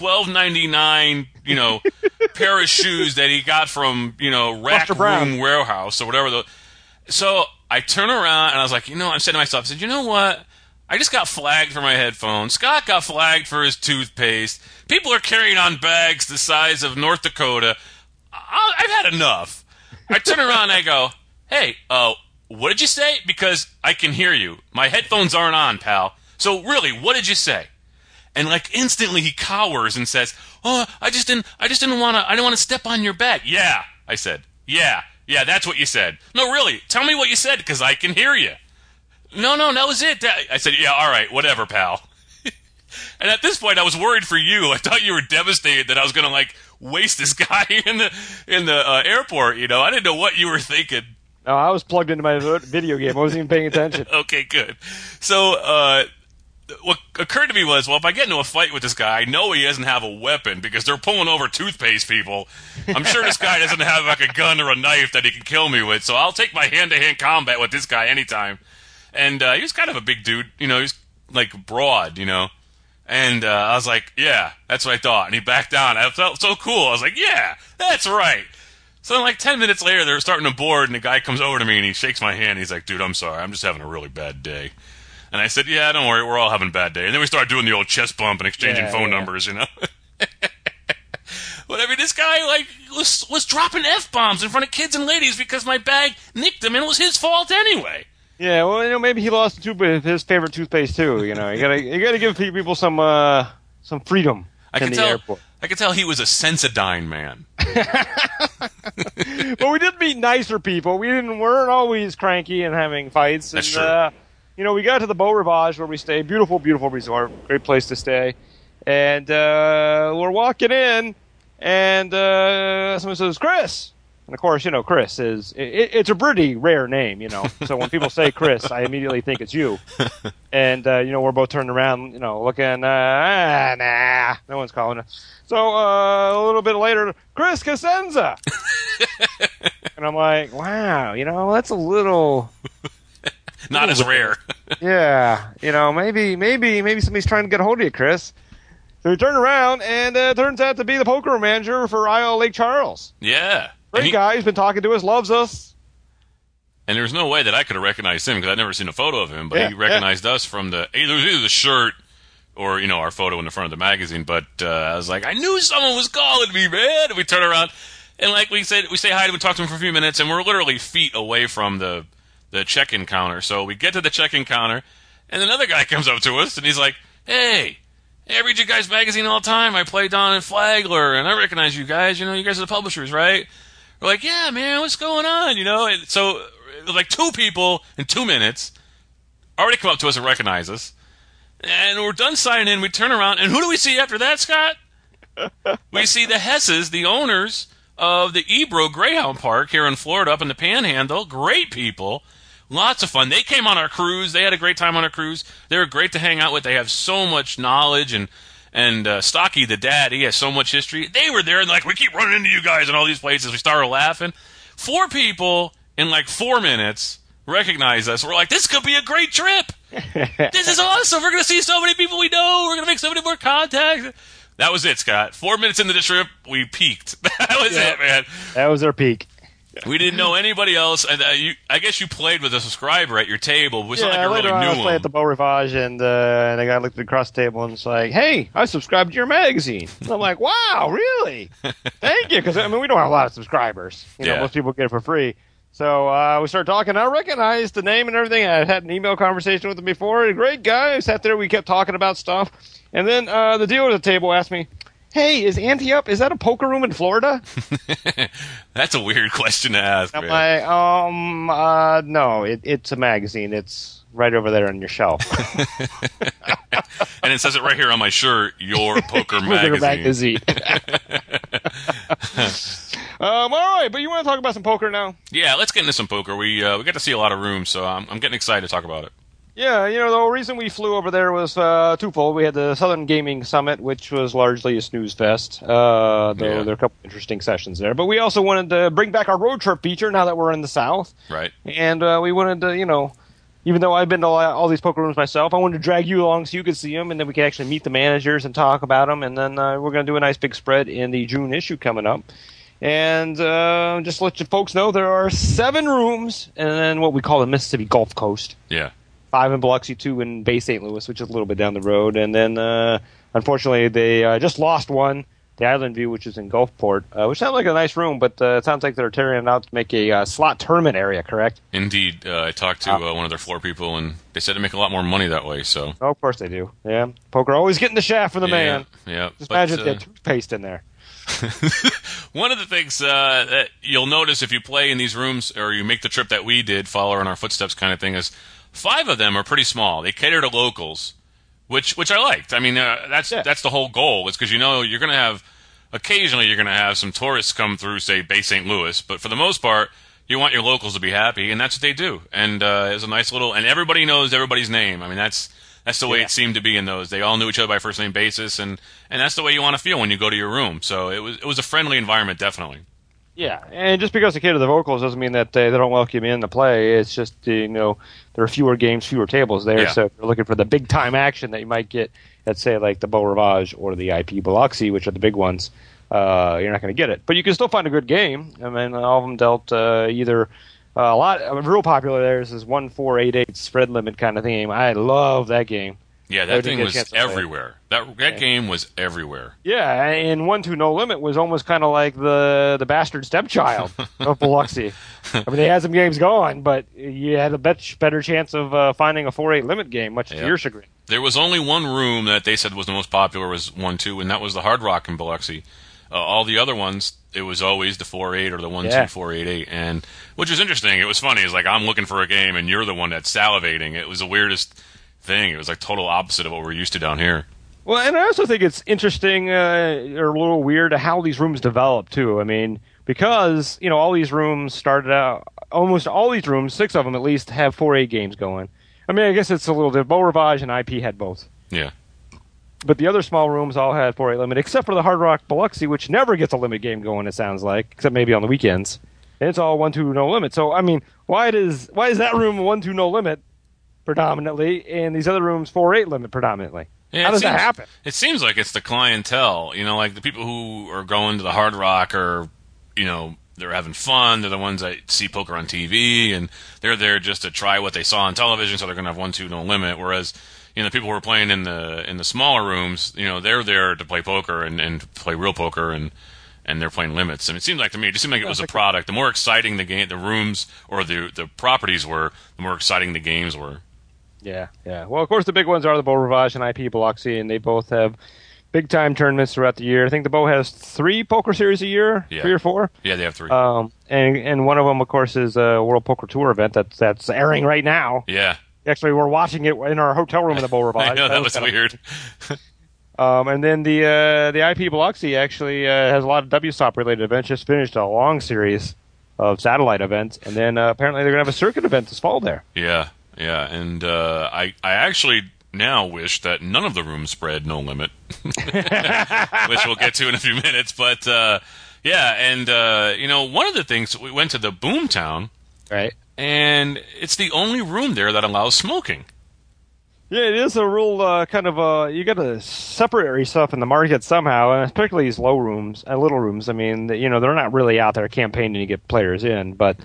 $12.99, pair of shoes that he got from, Rack Room Warehouse or whatever. So I turn around and I was like, I'm saying to myself, I said, you know what? I just got flagged for my headphones. Scott got flagged for his toothpaste. People are carrying on bags the size of North Dakota. I've had enough. I turn around and I go, "Hey, what did you say? Because I can hear you. My headphones aren't on, pal. So really, what did you say?" And like instantly he cowers and says, "Oh, I didn't want to step on your back." "Yeah," I said. Yeah, that's what you said." "No, really, tell me what you said because I can hear you." No, that was it. I said, "Yeah, all right, whatever, pal." And at this point, I was worried for you. I thought you were devastated that I was going to waste this guy in the airport. I didn't know what you were thinking. No, I was plugged into my video game. I wasn't even paying attention. Okay, good. So what occurred to me was, well, if I get into a fight with this guy, I know he doesn't have a weapon because they're pulling over toothpaste people. I'm sure this guy doesn't have like a gun or a knife that he can kill me with. So I'll take my hand-to-hand combat with this guy anytime. And he was kind of a big dude. He was like broad, And I was like, "Yeah, that's what I thought." And he backed down. I felt so cool. I was like, "Yeah, that's right." So like 10 minutes later, they're starting to board, and the guy comes over to me, and he shakes my hand. He's like, "Dude, I'm sorry. I'm just having a really bad day." And I said, "Yeah, don't worry. We're all having a bad day." And then we started doing the old chest bump and exchanging phone numbers, But I mean, this guy was dropping F-bombs in front of kids and ladies because my bag nicked him, and it was his fault anyway. Yeah, well, maybe he lost his favorite toothpaste too. You gotta give people some freedom in the airport. I could tell he was a Sensodyne man. But we did meet nicer people. We weren't always cranky and having fights. That's true. We got to the Beau Rivage where we stayed. Beautiful, beautiful resort. Great place to stay. And we're walking in, and someone says, "Chris." And of course, Chris it's a pretty rare name, So when people say Chris, I immediately think it's you. And, we're both turning around, looking, nah, no one's calling us. So, a little bit later, "Chris Cosenza." And I'm like, wow, that's a little... Not as rare. Yeah, maybe somebody's trying to get a hold of you, Chris. So we turn around, and it turns out to be the poker manager for Isle Lake Charles. Yeah. Great guy. He's been talking to us, loves us. And there's no way that I could have recognized him because I'd never seen a photo of him. But he recognized us from either the shirt or, our photo in the front of the magazine. But I was like, I knew someone was calling me, man. And we turn around, and like we say hi to him, we talk to him for a few minutes, and we're literally feet away from the check-in counter. So we get to the check-in counter, and another guy comes up to us, and he's like, "Hey, I read your guys' magazine all the time. I play down in Flagler, and I recognize you guys. You guys are the publishers, right?" We're like, "Yeah, man, what's going on?" And so it was like two people in 2 minutes already come up to us and recognize us. And we're done signing in. We turn around, and who do we see after that, Scott? We see the Hesses, the owners of the Ebro Greyhound Park here in Florida up in the Panhandle. Great people. Lots of fun. They came on our cruise. They had a great time on our cruise. They were great to hang out with. They have so much knowledge, and Stocky, the dad, he has so much history. They were there, and we keep running into you guys in all these places. We started laughing. 4 people in 4 minutes recognize us. We're like, this could be a great trip. This is awesome. We're going to see so many people we know. We're going to make so many more contacts. That was it, Scott. 4 minutes into the trip, we peaked. That was it, man. That was our peak. We didn't know anybody else, and I guess you played with a subscriber at your table, but it's not like you later really on, I knew was playing him. at the Beau Rivage, and the guy looked across the table and was like, "Hey, I subscribed to your magazine." And I'm like, "Wow, really? Thank you." Because we don't have a lot of subscribers. Most people get it for free. So we started talking. I recognized the name and everything. I had an email conversation with him before. A great guy. I sat there. We kept talking about stuff. And then the dealer at the table asked me, "Hey, is Ante Up? Is that a poker room in Florida?" That's a weird question to ask. I'm man. like, no, it's a magazine. It's right over there on your shelf. And it says it right here on my shirt, your poker Poker magazine. All right, but you want to talk about some poker now? Yeah, let's get into some poker. We got to see a lot of rooms, so I'm getting excited to talk about it. Yeah, the reason we flew over there was twofold. We had the Southern Gaming Summit, which was largely a snooze fest, though there were a couple interesting sessions there. But we also wanted to bring back our road trip feature now that we're in the South. Right. And we wanted to, even though I've been to all these poker rooms myself, I wanted to drag you along so you could see them, and then we could actually meet the managers and talk about them. And then we're going to do a nice big spread in the June issue coming up. And just to let you folks know, there are 7 rooms, and then what we call the Mississippi Gulf Coast. Yeah. 5 in Biloxi, 2 in Bay St. Louis, which is a little bit down the road. And then, unfortunately, they just lost one, the Island View, which is in Gulfport, which sounds like a nice room, but it sounds like they're tearing it out to make a slot tournament area, correct? Indeed. I talked to one of their floor people, and they said they make a lot more money that way. So. Oh, of course they do. Yeah. Poker always getting the shaft from the man. Yeah. Just imagine they had toothpaste in there. One of the things that you'll notice if you play in these rooms or you make the trip that we did, follow in our footsteps kind of thing, is 5 of them are pretty small. They cater to locals, which I liked. I mean, that's the whole goal. It's because you're going to have occasionally you're going to have some tourists come through, say Bay St. Louis, but for the most part, you want your locals to be happy, and that's what they do. And it's a nice little, and everybody knows everybody's name. I mean, that's the way it seemed to be in those. They all knew each other by first name basis, and that's the way you want to feel when you go to your room. So it was a friendly environment, definitely. Yeah, and just because they cater to the vocals doesn't mean that they don't welcome you in to play. It's just, there are fewer games, fewer tables there. Yeah. So if you're looking for the big-time action that you might get at, say, like the Beau Rivage or the IP Biloxi, which are the big ones, you're not going to get it. But you can still find a good game. I mean, all of them dealt either a lot. Real popular there is this 1-4-8-8 spread limit kind of game. I love that game. Yeah, that thing was everywhere. That game was everywhere. Yeah, and 1-2 No Limit was almost kind of like the bastard stepchild of Biloxi. I mean, they had some games going, but you had a much better chance of finding a 4-8 limit game, much to your chagrin. There was only one room that they said was the most popular was 1-2, and that was the Hard Rock in Biloxi. All the other ones, it was always the 4-8 or the 1-2-4-8-8, and which was interesting. It was funny. It's like I'm looking for a game, and you're the one that's salivating. It was the weirdest thing. It was like total opposite of what we're used to down here. Well, and I also think it's interesting or a little weird how these rooms develop too. I mean, because all these rooms started out, almost all these rooms, 6 of them at least, have 4-8 games going. I mean, I guess it's a little different. Beau Rivage and IP had both. Yeah. But the other small rooms all had 4-8 limit, except for the Hard Rock Biloxi, which never gets a limit game going, it sounds like, except maybe on the weekends. And it's all 1-2 no limit. So, I mean, why is that room 1-2 no limit predominantly, and these other rooms 4-8 limit predominantly? Yeah, how does that happen? It seems like it's the clientele. Like the people who are going to the Hard Rock are, they're having fun. They're the ones that see poker on TV, and they're there just to try what they saw on television, so they're going to have 1-2 no limit. Whereas, the people who are playing in the smaller rooms, they're there to play poker and play real poker, and they're playing limits. And it seemed like to me, it just seemed like it was a product. The more exciting the rooms or the properties were, the more exciting the games were. Yeah. Well, of course, the big ones are the Beau Rivage and IP Biloxi, and they both have big-time tournaments throughout the year. I think the Beau has 3 poker series a year, 3 or 4. Yeah, they have 3. And one of them, of course, is a World Poker Tour event that's airing right now. Yeah. Actually, we're watching it in our hotel room in the Beau Rivage. I know, that was weird. And then the IP Biloxi actually has a lot of WSOP-related events. Just finished a long series of satellite events, and then apparently they're going to have a circuit event this fall there. Yeah, and I actually now wish that none of the rooms spread no limit, which we'll get to in a few minutes. But one of the things, we went to the Boomtown, right? And it's the only room there that allows smoking. Yeah, it is a real kind of you got to separate yourself in the market somehow, and particularly these low rooms, little rooms. I mean, they're not really out there campaigning to get players in, but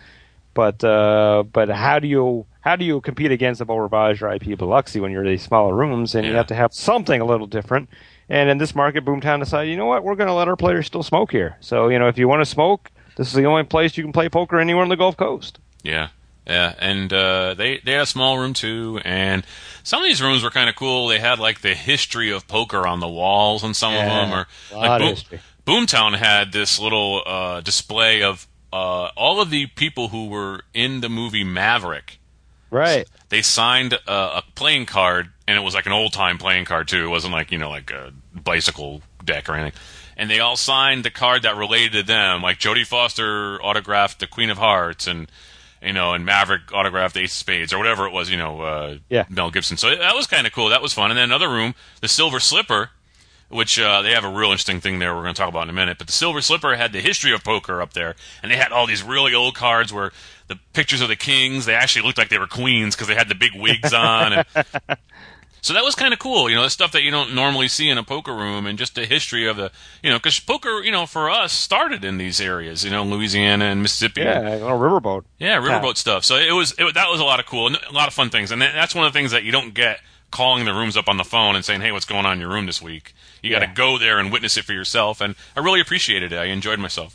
how do you compete against the Beaurivage or IP Biloxi when you're in these smaller rooms, and you have to have something a little different. And in this market, Boomtown decided, you know what, we're going to let our players still smoke here. So if you want to smoke, this is the only place you can play poker anywhere on the Gulf Coast. Yeah. Yeah, and they had a small room too, and some of these rooms were kind of cool. They had like the history of poker on the walls on some of them, or Boomtown had this little display of all of the people who were in the movie Maverick. Right. So they signed a playing card, and it was like an old time playing card too. It wasn't like like a bicycle deck or anything. And they all signed the card that related to them, like Jodie Foster autographed the Queen of Hearts, and Maverick autographed the Ace of Spades, or whatever it was, Mel Gibson. So that was kind of cool. That was fun. And then another room, the Silver Slipper, which they have a real interesting thing there we're going to talk about in a minute. But the Silver Slipper had the history of poker up there, and they had all these really old cards where the pictures of the kings, they actually looked like they were queens because they had the big wigs on. And so that was kind of cool, the stuff that you don't normally see in a poker room, and just the history of the, because poker, for us started in these areas, Louisiana and Mississippi. Yeah, riverboat. Yeah, riverboat stuff. So that was a lot of cool, and a lot of fun things. And that's one of the things that you don't get calling the rooms up on the phone and saying, hey, what's going on in your room this week? You got to go there and witness it for yourself, and I really appreciated it. I enjoyed myself.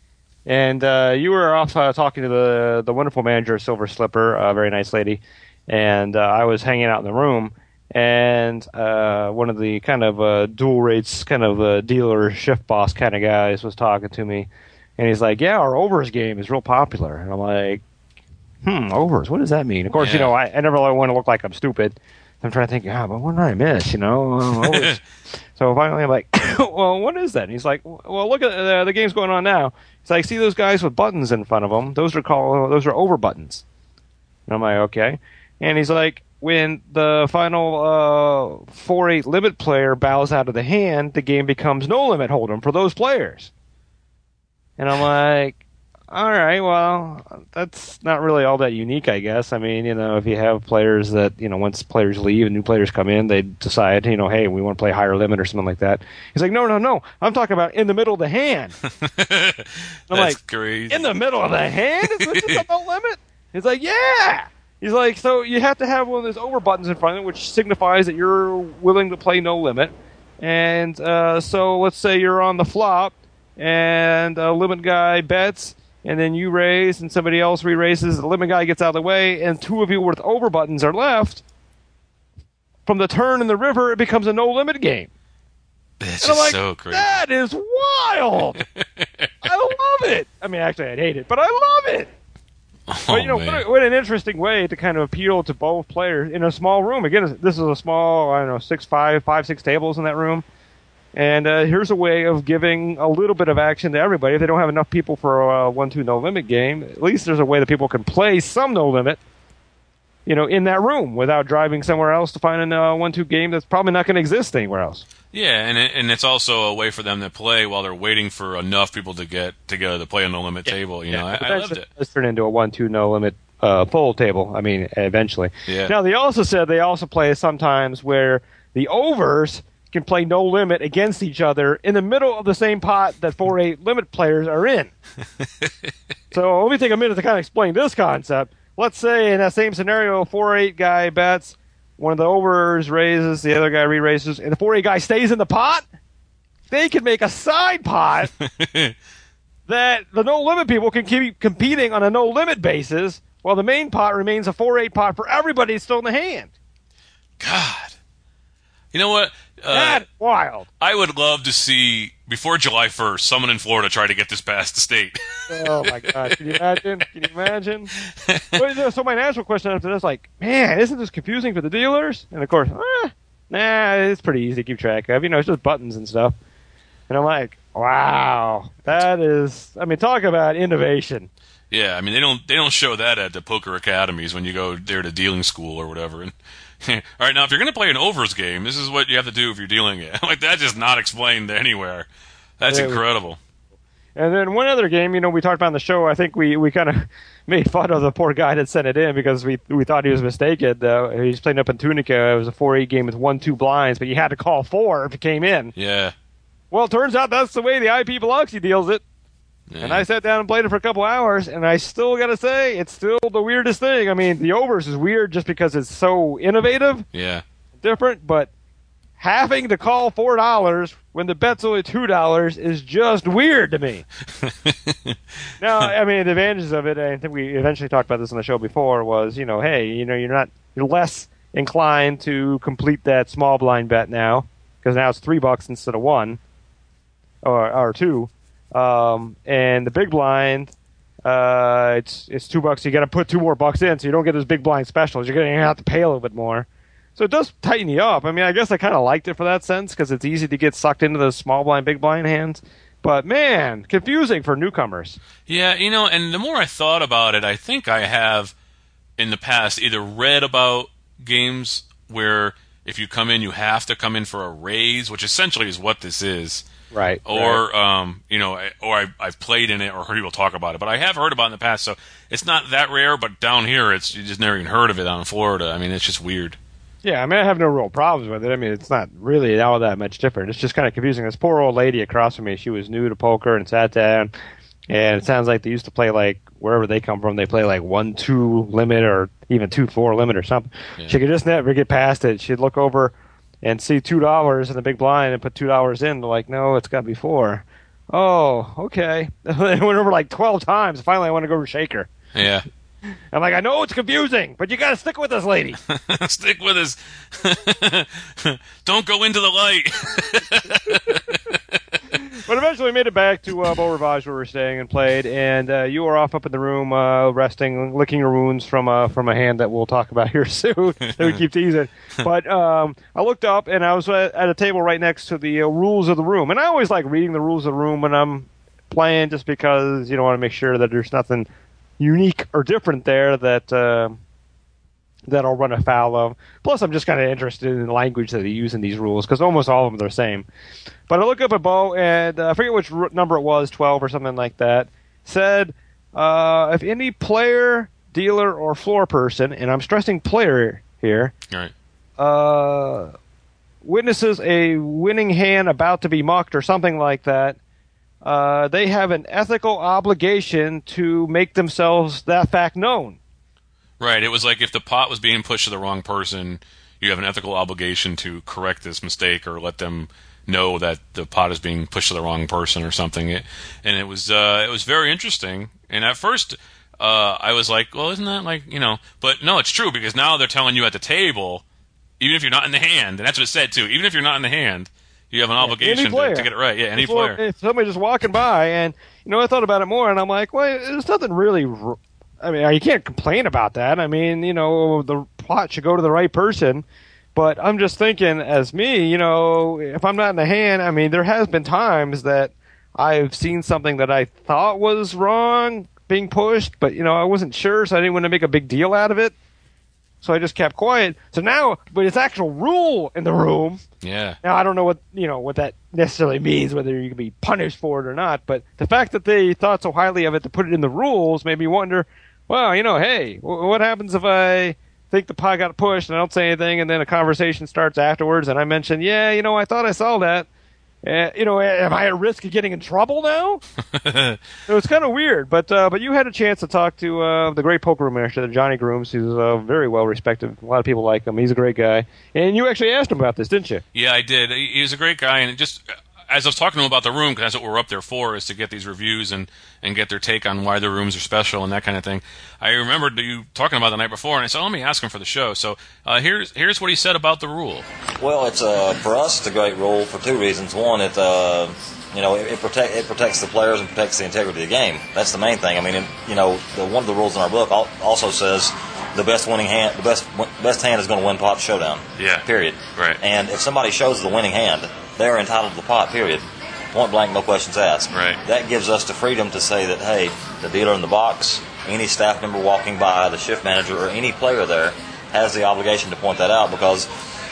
And you were off talking to the wonderful manager of Silver Slipper, a very nice lady, and I was hanging out in the room. And one of the kind of dual rates, kind of dealer shift boss kind of guys was talking to me, and he's like, "Yeah, our overs game is real popular." And I'm like, overs? What does that mean? Of course, I never want to look like I'm stupid. I'm trying to think, but what did I miss? Overs. So finally, I'm like, "Well, what is that?" And he's like, "Well, look at the game's going on now." He's like, "See those guys with buttons in front of them? Those are over buttons." And I'm like, "Okay." And he's like, when the final 4-8 limit player bows out of the hand, the game becomes no limit hold'em for those players. And I'm like, all right, well, that's not really all that unique, I guess. I mean, if you have players that, once players leave and new players come in, they decide, hey, we want to play higher limit or something like that. He's like, no, I'm talking about in the middle of the hand. I'm like, crazy. In the middle of the hand? Is this just no limit? He's like, yeah. He's like, so you have to have one of those over buttons in front of it, which signifies that you're willing to play no limit. And so let's say you're on the flop, and a limit guy bets, and then you raise, and somebody else re-raises. The limit guy gets out of the way, and two of you with over buttons are left. From the turn in the river, it becomes a no limit game. That's just so crazy. That is wild. I love it. I mean, actually, I'd hate it, but I love it. But what an interesting way to kind of appeal to both players in a small room. Again, this is a small, 5-6 tables in that room. And here's a way of giving a little bit of action to everybody. If they don't have enough people for a 1-2 no limit game, at least there's a way that people can play some no limit, in that room without driving somewhere else to find a 1-2 game that's probably not going to exist anywhere else. Yeah, and it's also a way for them to play while they're waiting for enough people to get together to play a no limit table. I loved it. Let's turn into a 1-2 no limit full table. I mean, eventually. Yeah. Now they also said they also play sometimes where the overs can play no limit against each other in the middle of the same pot that 4-8 limit players are in. So let me take a minute to kind of explain this concept. Let's say in that same scenario, a 4-8 guy bets. One of the overs raises, the other guy re-raises, and the 4-8 guy stays in the pot. They can make a side pot that the no-limit people can keep competing on a no-limit basis, while the main pot remains a 4-8 pot for everybody still in the hand. God. You know what? That's wild. I would love to see, before July 1st, someone in Florida try to get this past the state. Oh, my God. Can you imagine? So my natural question after this is like, man, isn't this confusing for the dealers? And, of course, it's pretty easy to keep track of. It's just buttons and stuff. And I'm like, wow, that is, talk about innovation. Yeah, they don't show that at the poker academies when you go there to dealing school or whatever. And all right, now if you're going to play an overs game, this is what you have to do if you're dealing it. Like, that's just not explained anywhere. That's incredible. And then one other game, we talked about on the show, I think we kind of made fun of the poor guy that sent it in because we thought he was mistaken. He's playing up in Tunica. It was a 4-8 game with 1-2 blinds, but you had to call 4 if it came in. Yeah. Well, it turns out that's the way the IP Biloxi deals it. Yeah. And I sat down and played it for a couple hours, and I still got to say, it's still the weirdest thing. I mean, the overs is weird just because it's so innovative. Yeah. Different, but having to call $4 when the bet's only $2 is just weird to me. Now, I mean, the advantages of it, I think we eventually talked about this on the show before, was, hey, you're less inclined to complete that small blind bet now, because now it's $3 instead of 1 or 2. And the big blind, it's $2. You got to put 2 more bucks in, so you don't get those big blind specials. You're going to have to pay a little bit more. So it does tighten you up. I mean, I guess I kind of liked it for that sense because it's easy to get sucked into those small blind, big blind hands. But, man, confusing for newcomers. Yeah, and the more I thought about it, I think I have in the past either read about games where if you come in, you have to come in for a raise, which essentially is what this is. Right. Or, I've played in it or heard people talk about it. But I have heard about it in the past, so it's not that rare, but down here, you just never even heard of it out in Florida. I mean, it's just weird. Yeah, I mean, I have no real problems with it. I mean, it's not really all that much different. It's just kind of confusing. This poor old lady across from me, she was new to poker and sat down, and it sounds like they used to play, like, wherever they come from, they play, like, 1-2 limit or even 2-4 limit or something. Yeah. She could just never get past it. She'd look over and see $2 in the big blind and put $2 in. They're like, no, it's got to be 4. Oh, okay. I went over, like, 12 times. Finally, I want to go shake her. Yeah. I'm like, I know it's confusing, but you got to stick with us, lady. Stick with us. Don't go into the light. But eventually we made it back to Beau Rivage where we were staying and played, and you were off up in the room resting, licking your wounds from a hand that we'll talk about here soon that we keep teasing. But I looked up, and I was at a table right next to the rules of the room. And I always like reading the rules of the room when I'm playing just because you don't want to make sure that there's nothing unique or different there that I'll run afoul of. Plus, I'm just kind of interested in the language that they use in these rules because almost all of them are the same. But I look up at Beau, and I forget which number it was, 12 or something like that, said, if any player, dealer, or floor person, and I'm stressing player here, right, witnesses a winning hand about to be mucked or something like that, they have an ethical obligation to make themselves that fact known. Right. It was like if the pot was being pushed to the wrong person, you have an ethical obligation to correct this mistake or let them know that the pot is being pushed to the wrong person or something. And it was very interesting. And at first, I was like, well, isn't that like, but no, it's true because now they're telling you at the table, even if you're not in the hand, and that's what it said too, even if you're not in the hand, you have an obligation to get it right. Yeah, any player. If somebody just walking by, and I thought about it more, and I'm like, well, there's nothing really. I mean, you can't complain about that. I mean, the pot should go to the right person. But I'm just thinking, as me, if I'm not in the hand, I mean, there has been times that I've seen something that I thought was wrong being pushed, but I wasn't sure, so I didn't want to make a big deal out of it. So I just kept quiet. So now, but it's actual rule in the room. Yeah. Now I don't know what that necessarily means, whether you can be punished for it or not. But the fact that they thought so highly of it to put it in the rules made me wonder. Well, hey, what happens if I think the pot got pushed and I don't say anything, and then a conversation starts afterwards, and I mention, I thought I saw that. Am I at risk of getting in trouble now? It was kind of weird, but you had a chance to talk to the great poker room master, Johnny Grooms, who's very well respected. A lot of people like him. He's a great guy, and you actually asked him about this, didn't you? Yeah, I did. He was a great guy, and just as I was talking to him about the room, because that's what we're up there for, is to get these reviews and get their take on why the rooms are special and that kind of thing. I remembered you talking about the night before, and I said, let me ask him for the show. So here's what he said about the rule. Well, it's for us, it's a great rule for two reasons. One, it protects the players and protects the integrity of the game. That's the main thing. I mean, one of the rules in our book also says the best winning hand, the best hand is going to win pot showdown. Yeah. Period. Right. And if somebody shows the winning hand, they're entitled to the pot. Period. Point blank, no questions asked. Right. That gives us the freedom to say that, hey, the dealer in the box, any staff member walking by, the shift manager, or any player there has the obligation to point that out, because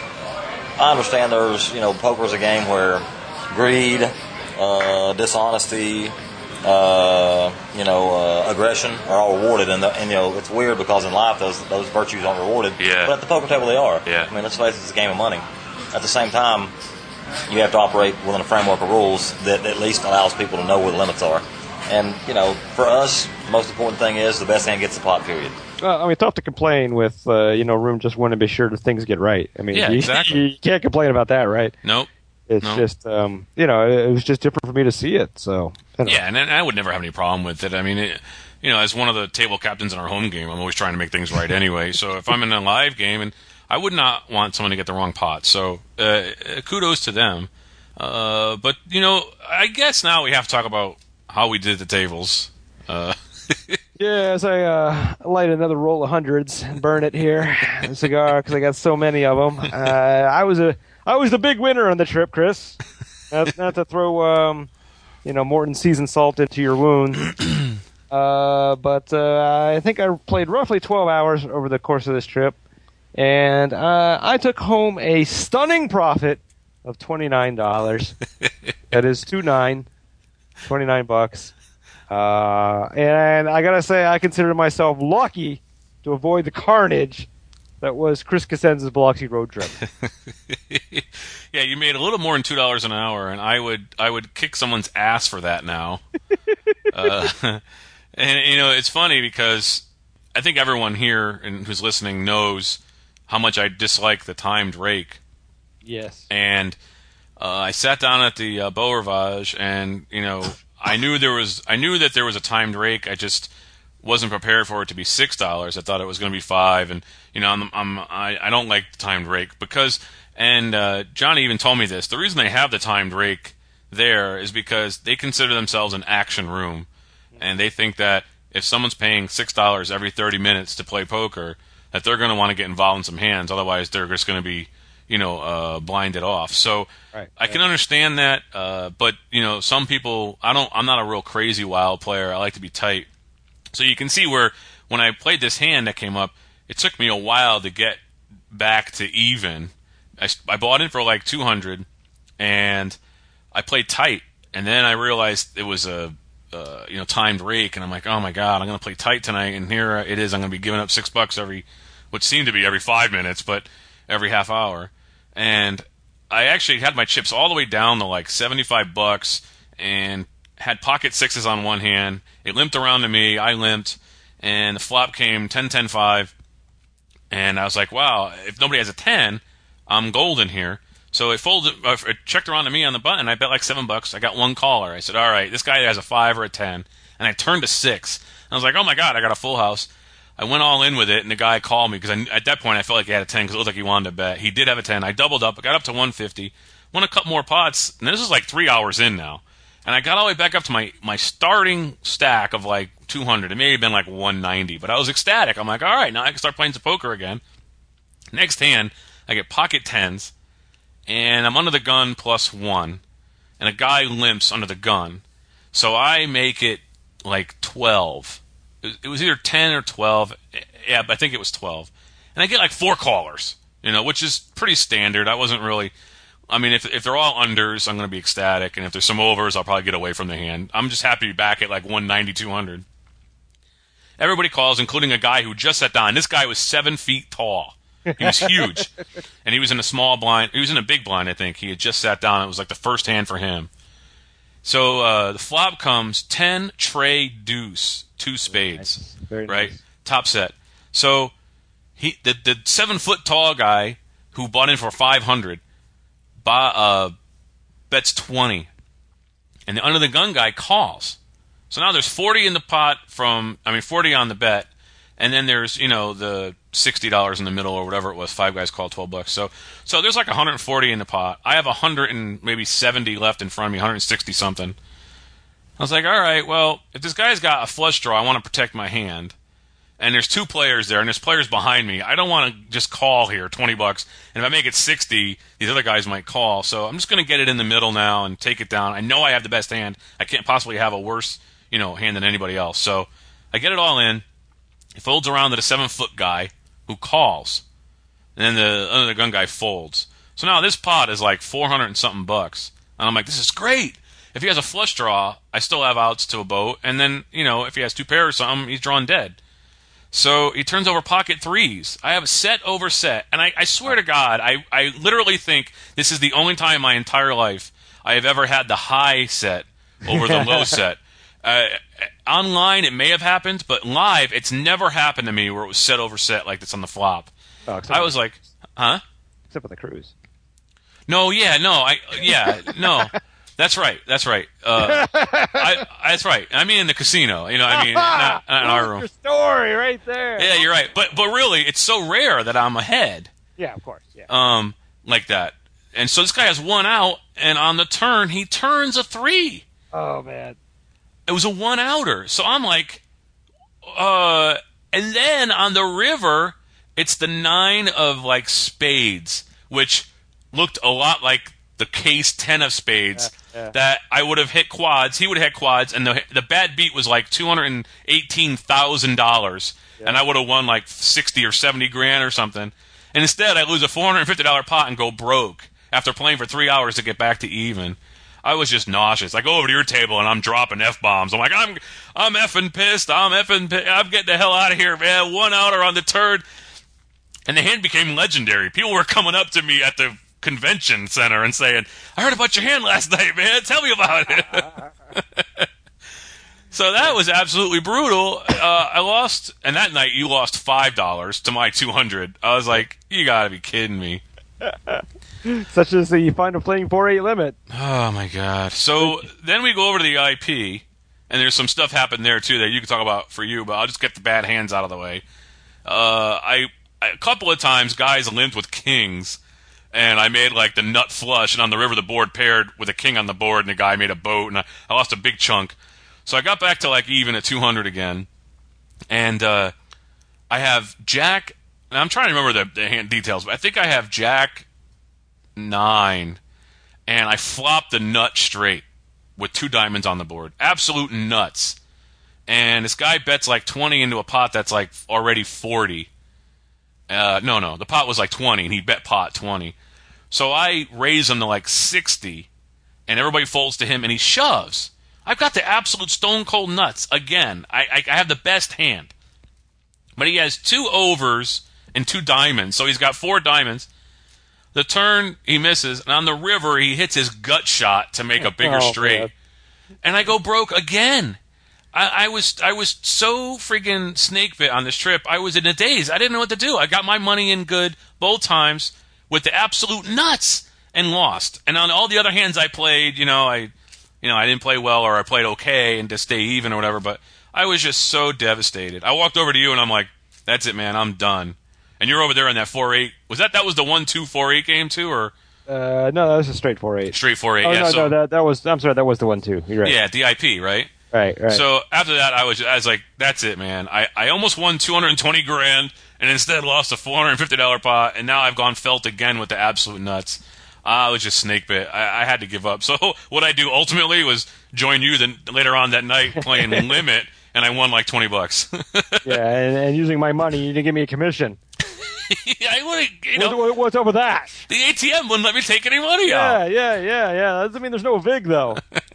I understand there's, poker is a game where greed, dishonesty, aggression are all rewarded, and it's weird because in life those virtues aren't rewarded. Yeah. But at the poker table they are. Yeah. I mean, let's face it, it's a game of money. At the same time, you have to operate within a framework of rules that at least allows people to know where the limits are. And for us, the most important thing is the best hand gets the pot. Period. Well, I mean, tough to complain with room just want to be sure that things get right. I mean, Yeah, exactly. You can't complain about that, right? Nope. It's just, it was just different for me to see it. So yeah, and I would never have any problem with it. I mean, as one of the table captains in our home game, I'm always trying to make things right anyway. So if I'm in a live game, and I would not want someone to get the wrong pot. So kudos to them. But I guess now we have to talk about how we did the tables. Yeah, as I light another roll of hundreds and burn it here, a cigar, because I got so many of them. I was the big winner on the trip, Chris. Not to throw Morton seasoned salt into your wound, but I think I played roughly 12 hours over the course of this trip, and I took home a stunning profit of $29. That is $29. And I gotta say, I consider myself lucky to avoid the carnage that was Chris Cosenza's Biloxi road trip. Yeah, you made a little more than $2 an hour, and I would kick someone's ass for that now. And it's funny because I think everyone here and who's listening knows how much I dislike the timed rake. Yes. And I sat down at the Beau Rivage, and I knew that there was a timed rake. I just wasn't prepared for it to be $6. I thought it was going to be $5, and I don't like the timed rake because, and Johnny even told me this. The reason they have the timed rake there is because they consider themselves an action room, and they think that if someone's paying $6 every 30 minutes to play poker, that they're going to want to get involved in some hands. Otherwise, they're just going to be blinded off. So right. I can understand that, but some people, I'm not a real crazy wild player. I like to be tight. So you can see where when I played this hand that came up, it took me a while to get back to even. I bought in for like 200, and I played tight, and then I realized it was a timed rake, and I'm like, oh my god, I'm going to play tight tonight, and here it is. I'm going to be giving up $6 every, what seemed to be every 5 minutes, but every half hour. And I actually had my chips all the way down to like $75 and had pocket sixes on one hand. It limped around to me. I limped, and the flop came 10-10-5. And I was like, wow, if nobody has a 10, I'm golden here. So it folded. It checked around to me on the button. I bet like $7. I got one caller. I said, all right, this guy has a 5 or a 10. And I turned to 6. And I was like, oh my god, I got a full house. I went all in with it, and the guy called me because at that point I felt like he had a 10 because it looked like he wanted to bet. He did have a 10. I doubled up. I got up to 150. Won a couple more pots, and this is like 3 hours in now. And I got all the way back up to my starting stack of like 200. It may have been like 190, but I was ecstatic. I'm like, all right, now I can start playing some poker again. Next hand, I get pocket 10s, and I'm under the gun +1, and a guy limps under the gun. So I make it like 12. It was either 10 or 12. Yeah, but I think it was 12. And I get like 4 callers, which is pretty standard. I wasn't really... I mean, if they're all unders, I'm going to be ecstatic. And if there's some overs, I'll probably get away from the hand. I'm just happy to be back at like 190, 200. Everybody calls, including a guy who just sat down. This guy was 7 feet tall. He was huge. And he was in a small blind. He was in a big blind, I think. He had just sat down. It was like the first hand for him. So the flop comes 10, tray, deuce, 2 spades. Very nice. Right? Top set. So the 7-foot tall guy who bought in for 500 bets 20. And the under the gun guy calls. So now there's 40 in the pot 40 on the bet. And then there's, the $60 in the middle or whatever it was. 5 guys called $12. So there's like 140 in the pot. I have 100 and maybe 70 left in front of me, 160 something. I was like, all right, well, if this guy's got a flush draw, I want to protect my hand. And there's 2 players there, and there's players behind me. I don't want to just call here, $20. And if I make it 60, these other guys might call. So I'm just going to get it in the middle now and take it down. I know I have the best hand. I can't possibly have a worse, hand than anybody else. So I get it all in. It folds around to the 7-foot guy who calls. And then the under the gun guy folds. So now this pot is like 400 and something bucks. And I'm like, this is great. if he has a flush draw, I still have outs to a boat, and then, if he has 2 pairs or something, he's drawn dead. So he turns over pocket 3s. I have set over set, and I swear to God, I literally think this is the only time in my entire life I have ever had the high set over the low set. Online, it may have happened, but live, it's never happened to me where it was set over set like this on the flop. Oh, I was like, huh? Except with the cruise. No. That's right. That's right. That's right. I mean, in the casino. Not in our room. Your story right there. Yeah, you're right. But really, it's so rare that I'm ahead. Yeah, of course. Yeah. Like that. And so this guy has 1 out, and on the turn, he turns a 3. Oh man. It was a 1-outer. So I'm like, and then on the river, it's the 9 of like spades, which looked a lot like the case 10 of spades that I would have hit quads. He would have hit quads, and the bad beat was like $218,000, and I would have won like 60 or 70 grand or something. And instead, I lose a $450 pot and go broke after playing for 3 hours to get back to even. I was just nauseous. I go over to your table and I'm dropping F-bombs. I'm like, I'm effing pissed. I'm getting the hell out of here, man. 1-outer on the turn. And the hand became legendary. People were coming up to me at the convention center and saying, I heard about your hand last night, man. Tell me about it. So that was absolutely brutal. I lost, and that night you lost $5 to my $200. I was like, you gotta be kidding me. Such as the final playing 4-8 limit. Oh my God. So then we go over to the IP, and there's some stuff happened there too that you can talk about for you, but I'll just get the bad hands out of the way. A couple of times guys limped with kings, and I made like the nut flush, and on the river the board paired with a king on the board, and the guy made a boat, and I lost a big chunk. So I got back to like even at 200 again, and I have Jack, and I'm trying to remember the hand details, but I think I have Jack 9, and I flopped the nut straight with 2 diamonds on the board. Absolute nuts. And this guy bets like 20 into a pot that's like already 40. No, the pot was like 20, and he bet pot 20. So I raise him to like 60, and everybody folds to him, and he shoves. I've got the absolute stone cold nuts again. I have the best hand. But he has 2 overs and 2 diamonds, so he's got 4 diamonds. The turn, he misses, and on the river, he hits his gut shot to make a bigger straight. Man. And I go broke again. I was so freaking snake bit on this trip. I was in a daze. I didn't know what to do. I got my money in good both times with the absolute nuts and lost. And on all the other hands I played, I didn't play well, or I played okay and to stay even or whatever, but I was just so devastated. I walked over to you and I'm like, that's it, man, I'm done. And you're over there in that 4-8. That was the 1-2-4-8 game too, or? No, that was a straight 4-8. Straight 4-8. Oh, yeah. No, that was. I'm sorry, that was the 1-2. You're right. Yeah, DIP, right? Right. So after that, I was like, that's it, man. I almost won 220 grand, and instead lost a $450 pot, and now I've gone felt again with the absolute nuts. I was just snake bit. I had to give up. So what I do ultimately was join you then later on that night playing Limit, and I won like $20. Yeah, and using my money, you didn't give me a commission. Yeah, I wouldn't. What's up with that? The ATM wouldn't let me take any money out. Yeah. That doesn't mean there's no VIG though.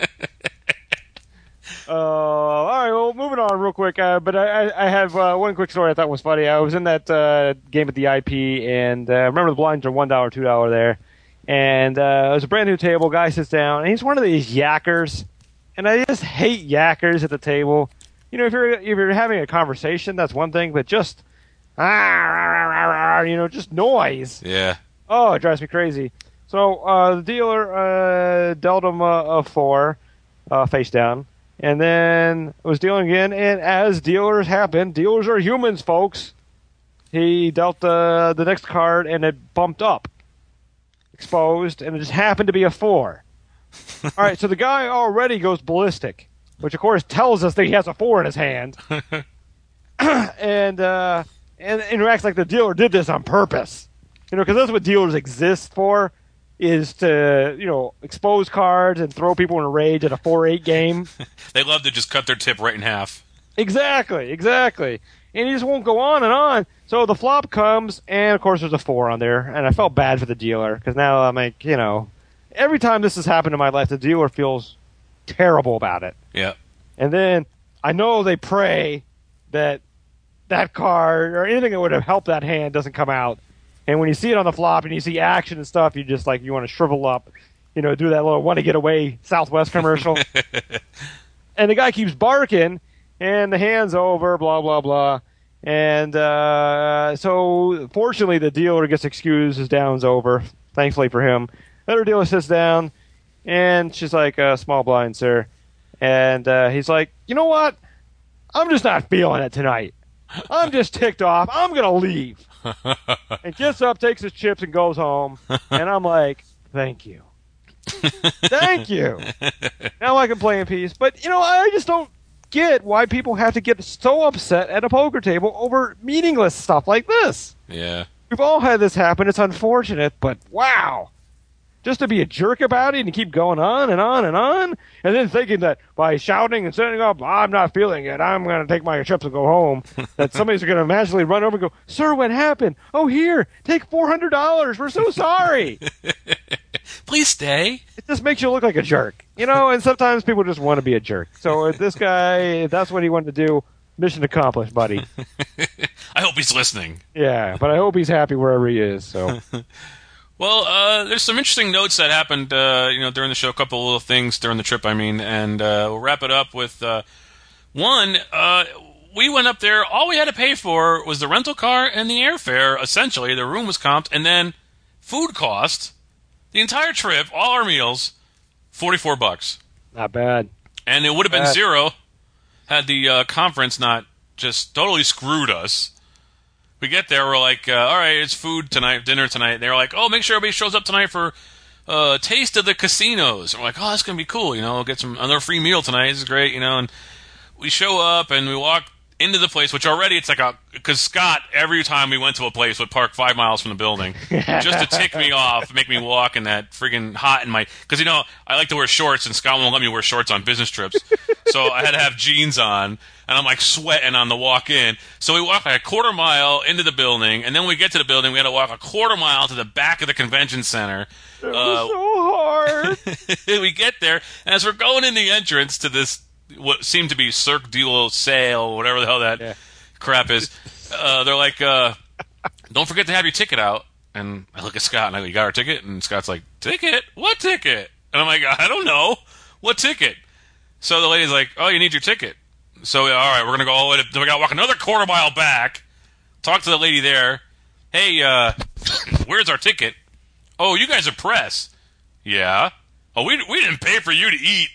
All right, well, moving on real quick. But I have one quick story I thought was funny. I was in that game at the IP, and remember the blinds are $1, $2 there. And it was a brand new table. Guy sits down, and he's one of these yackers. And I just hate yackers at the table. If you're having a conversation, that's one thing, but just just noise. Yeah. Oh, it drives me crazy. So the dealer dealt him a 4 face down, and then was dealing again. And as dealers happen, dealers are humans, folks. He dealt the next card, and it bumped up, exposed, and it just happened to be a 4. All right, so the guy already goes ballistic, which of course tells us that he has a 4 in his hand, and interacts like the dealer did this on purpose. Because that's what dealers exist for, is to, expose cards and throw people in a rage at a 4-8 game. They love to just cut their tip right in half. Exactly. And he just won't go on and on. So the flop comes, and of course there's a 4 on there, and I felt bad for the dealer, because now I'm like, every time this has happened in my life, the dealer feels terrible about it. Yeah. And then I know they pray that card or anything that would have helped that hand doesn't come out. And when you see it on the flop and you see action and stuff, you just like, you want to shrivel up, do that little want to get away Southwest commercial. And the guy keeps barking, and the hand's over, blah, blah, blah. And so fortunately the dealer gets excused, his down's over, thankfully for him. The other dealer sits down, and she's like, small blind, sir. And he's like, you know what? I'm just not feeling it tonight. I'm just ticked off. I'm going to leave. And gets up, takes his chips, and goes home. And I'm like, thank you. Thank you. Now I can play in peace. But, I just don't get why people have to get so upset at a poker table over meaningless stuff like this. Yeah. We've all had this happen. It's unfortunate, but wow. Just to be a jerk about it and keep going on and on and on, and then thinking that by shouting and setting up, I'm not feeling it, I'm going to take my chips and go home, that somebody's going to magically run over and go, sir, what happened? Oh, here, take $400. We're so sorry. Please stay. It just makes you look like a jerk, and sometimes people just want to be a jerk. So this guy, if that's what he wanted to do, mission accomplished, buddy. I hope he's listening. Yeah, but I hope he's happy wherever he is, so... Well, there's some interesting notes that happened, during the show. A couple of little things during the trip, and we'll wrap it up with one. We went up there. All we had to pay for was the rental car and the airfare. Essentially, the room was comped, and then food cost. The entire trip, all our meals, $44. Not bad. And it would have been zero had the conference not just totally screwed us. We get there, we're like, all right, it's food tonight, dinner tonight. They're like, oh, make sure everybody shows up tonight for taste of the casinos. And we're like, oh, that's going to be cool, we'll get another free meal tonight. This is great, and we show up and we walk into the place, which already it's like because Scott, every time we went to a place, would park 5 miles from the building just to tick me off, make me walk in that friggin' hot in my, because I like to wear shorts and Scott won't let me wear shorts on business trips. So I had to have jeans on. And I'm like sweating on the walk in. So we walk like a quarter mile into the building, and then when we get to the building, we had to walk a quarter mile to the back of the convention center. It was so hard. We get there, and as we're going in the entrance to this, what seemed to be Cirque du Soleil, whatever the hell that crap is, they're like, don't forget to have your ticket out. And I look at Scott, and I go, you got our ticket? And Scott's like, ticket? What ticket? And I'm like, I don't know. What ticket? So the lady's like, oh, you need your ticket. So, all right, we're going to go all the way to... We got to walk another quarter mile back, talk to the lady there. Hey, where's our ticket? Oh, you guys are press. Yeah. Oh, we didn't pay for you to eat.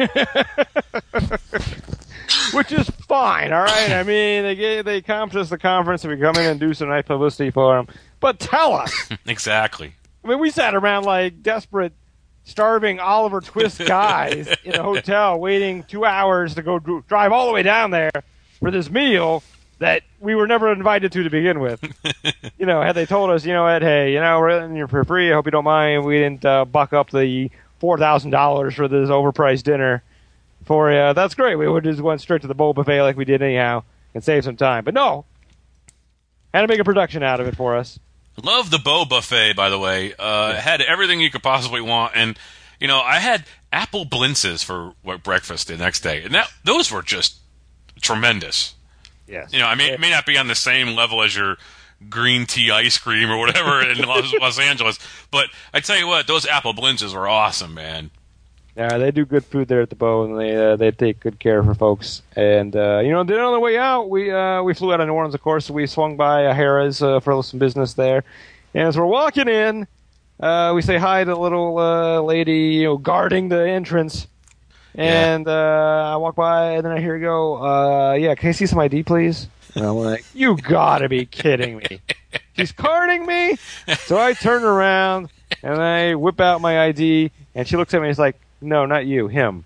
Which is fine, all right? I mean, they comped us the conference, and we come in and do some nice publicity for them. But tell us. Exactly. I mean, we sat around like desperate... starving Oliver Twist guys in a hotel waiting 2 hours to go drive all the way down there for this meal that we were never invited to begin with. Had they told us, Ed, hey, we're in here for free. I hope you don't mind. We didn't buck up the $4,000 for this overpriced dinner for you. That's great. We would just went straight to the bowl buffet like we did anyhow and save some time. But no, had to make a production out of it for us. Love the Beau Buffet, by the way. Had everything you could possibly want. And, I had apple blintzes for breakfast the next day. And those were just tremendous. Yes. It may not be on the same level as your green tea ice cream or whatever in Los Angeles. But I tell you what, those apple blintzes were awesome, man. Yeah, they do good food there at the Beau, and they take good care for folks. And then on the way out, we flew out of New Orleans, of course. So we swung by Harrah's for some business there. And as we're walking in, we say hi to the little lady, guarding the entrance. And I walk by, and then I hear her go, "Yeah, can I see some ID, please?" And I'm like, "You gotta be kidding me! She's carding me!" So I turn around and I whip out my ID, and she looks at me and is like, "No, not you, him."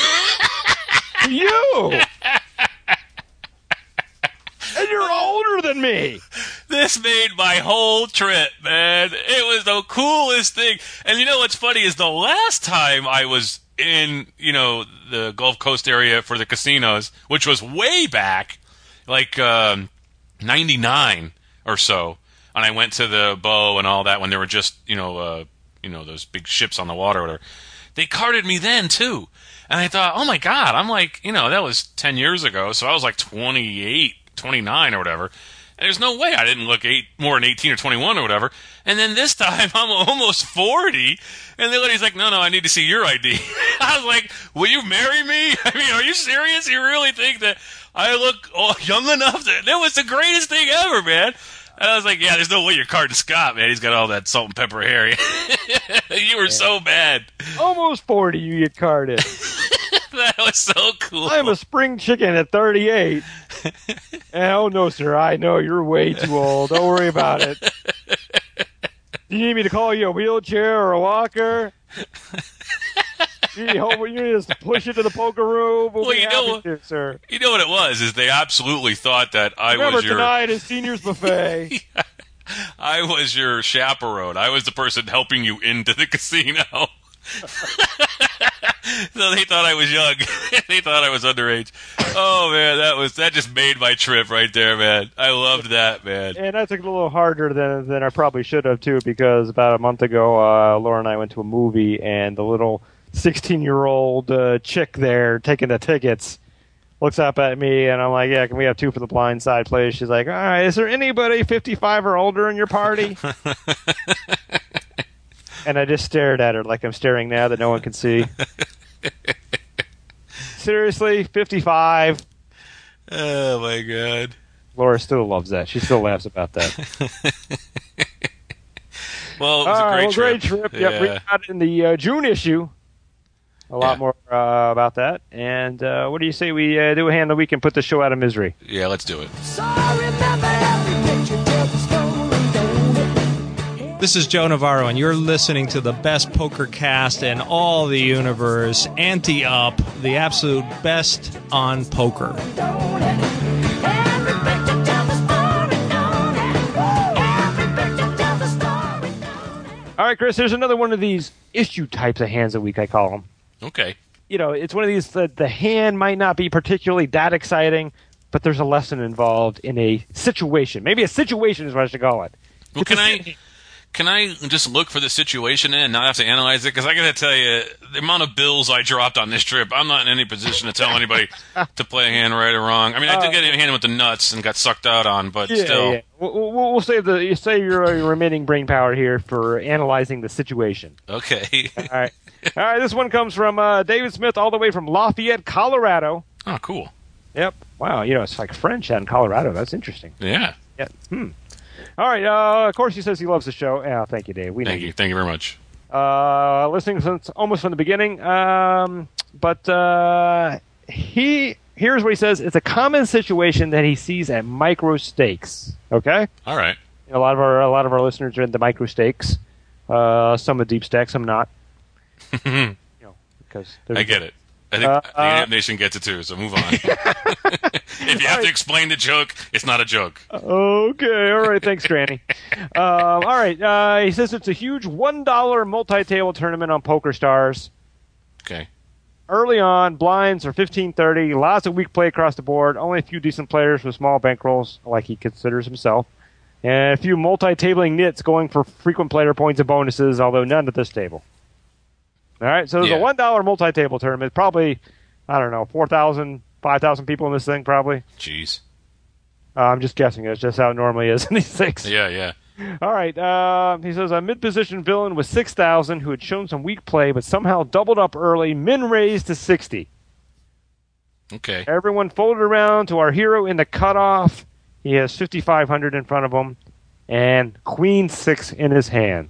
You! And you're older than me! This made my whole trip, man. It was the coolest thing. And what's funny is the last time I was in, the Gulf Coast area for the casinos, which was way back, like 99 or so, and I went to the Beau and all that when there were just, those big ships on the water or whatever. They carded me then, too. And I thought, oh my God, I'm like, that was 10 years ago, so I was like 28, 29 or whatever. And there's no way I didn't look more than 18 or 21 or whatever. And then this time I'm almost 40, and the lady's like, no, I need to see your ID. I was like, will you marry me? I mean, are you serious? You really think that I look young enough? That was the greatest thing ever, man. And I was like, yeah, there's no way you're Carton Scott, man. He's got all that salt and pepper hair. You were so bad. Almost 40, you get carded. That was so cool. I'm a spring chicken at 38. Oh, no, sir. I know you're way too old. Don't worry about it. Do you need me to call you a wheelchair or a walker? You need us to push you to the poker room? We'll be happy to, sir. You know what it was? Is they absolutely thought that I was your... tonight is seniors buffet. I was your chaperone. I was the person helping you into the casino. So they thought I was young. They thought I was underage. Oh man, that just made my trip right there, man. I loved that, man. And I took it a little harder than I probably should have too, because about a month ago, Laura and I went to a movie, and the little 16-year-old chick there taking the tickets looks up at me, and I'm like, yeah, can we have 2 for the blind side, please? She's like, all right, is there anybody 55 or older in your party? And I just stared at her like I'm staring now that no one can see. Seriously, 55. Oh, my God. Laura still loves that. She still laughs about that. Well, it was a great trip. Great trip. Yep, we got it in the June issue. A lot more about that. And what do you say we do a hand of the week and put the show out of misery? Yeah, let's do it. This is Joe Navarro, and you're listening to the best poker cast in all the universe, Ante Up, the absolute best on poker. All right, Chris, there's another one of these issue types of hands a week, I call them. Okay. It's one of these that the hand might not be particularly that exciting, but there's a lesson involved in a situation. Maybe a situation is what I should call it. Well, can I just look for the situation and not have to analyze it? Because I got to tell you, the amount of bills I dropped on this trip, I'm not in any position to tell anybody to play a hand right or wrong. I mean, I did get a hand with the nuts and got sucked out on, but still. Yeah. We'll save your remaining brain power here for analyzing the situation. Okay. All right. This one comes from David Smith, all the way from Lafayette, Colorado. Oh, cool. Yep. Wow. It's like French out in Colorado. That's interesting. Yeah. Yeah. All right. Of course, he says he loves the show. Yeah, thank you, Dave. Thank you. Thank you very much. Listening since almost from the beginning. But here's what he says. It's a common situation that he sees at micro stakes. Okay. All right. A lot of our listeners are into micro stakes. Some are deep stacks, some not. Because I get it. I think the Internet Nation gets it too, so move on. If you have to explain the joke, it's not a joke. Okay, all right, thanks, Granny. All right, he says it's a huge $1 multi-table tournament on PokerStars. Okay. Early on, blinds are 15-30, lots of weak play across the board, only a few decent players with small bankrolls, like he considers himself, and a few multi-tabling nits going for frequent player points and bonuses, although none at this table. All right, so there's a $1 multi-table tournament. Probably, I don't know, 4,000, 5,000 people in this thing, probably. Jeez. I'm just guessing. It's just how it normally is in these things. Yeah. All right, he says, a mid-position villain with 6,000 who had shown some weak play but somehow doubled up early, min raised to 60. Okay. Everyone folded around to our hero in the cutoff. He has 5,500 in front of him and Queen 6 in his hand.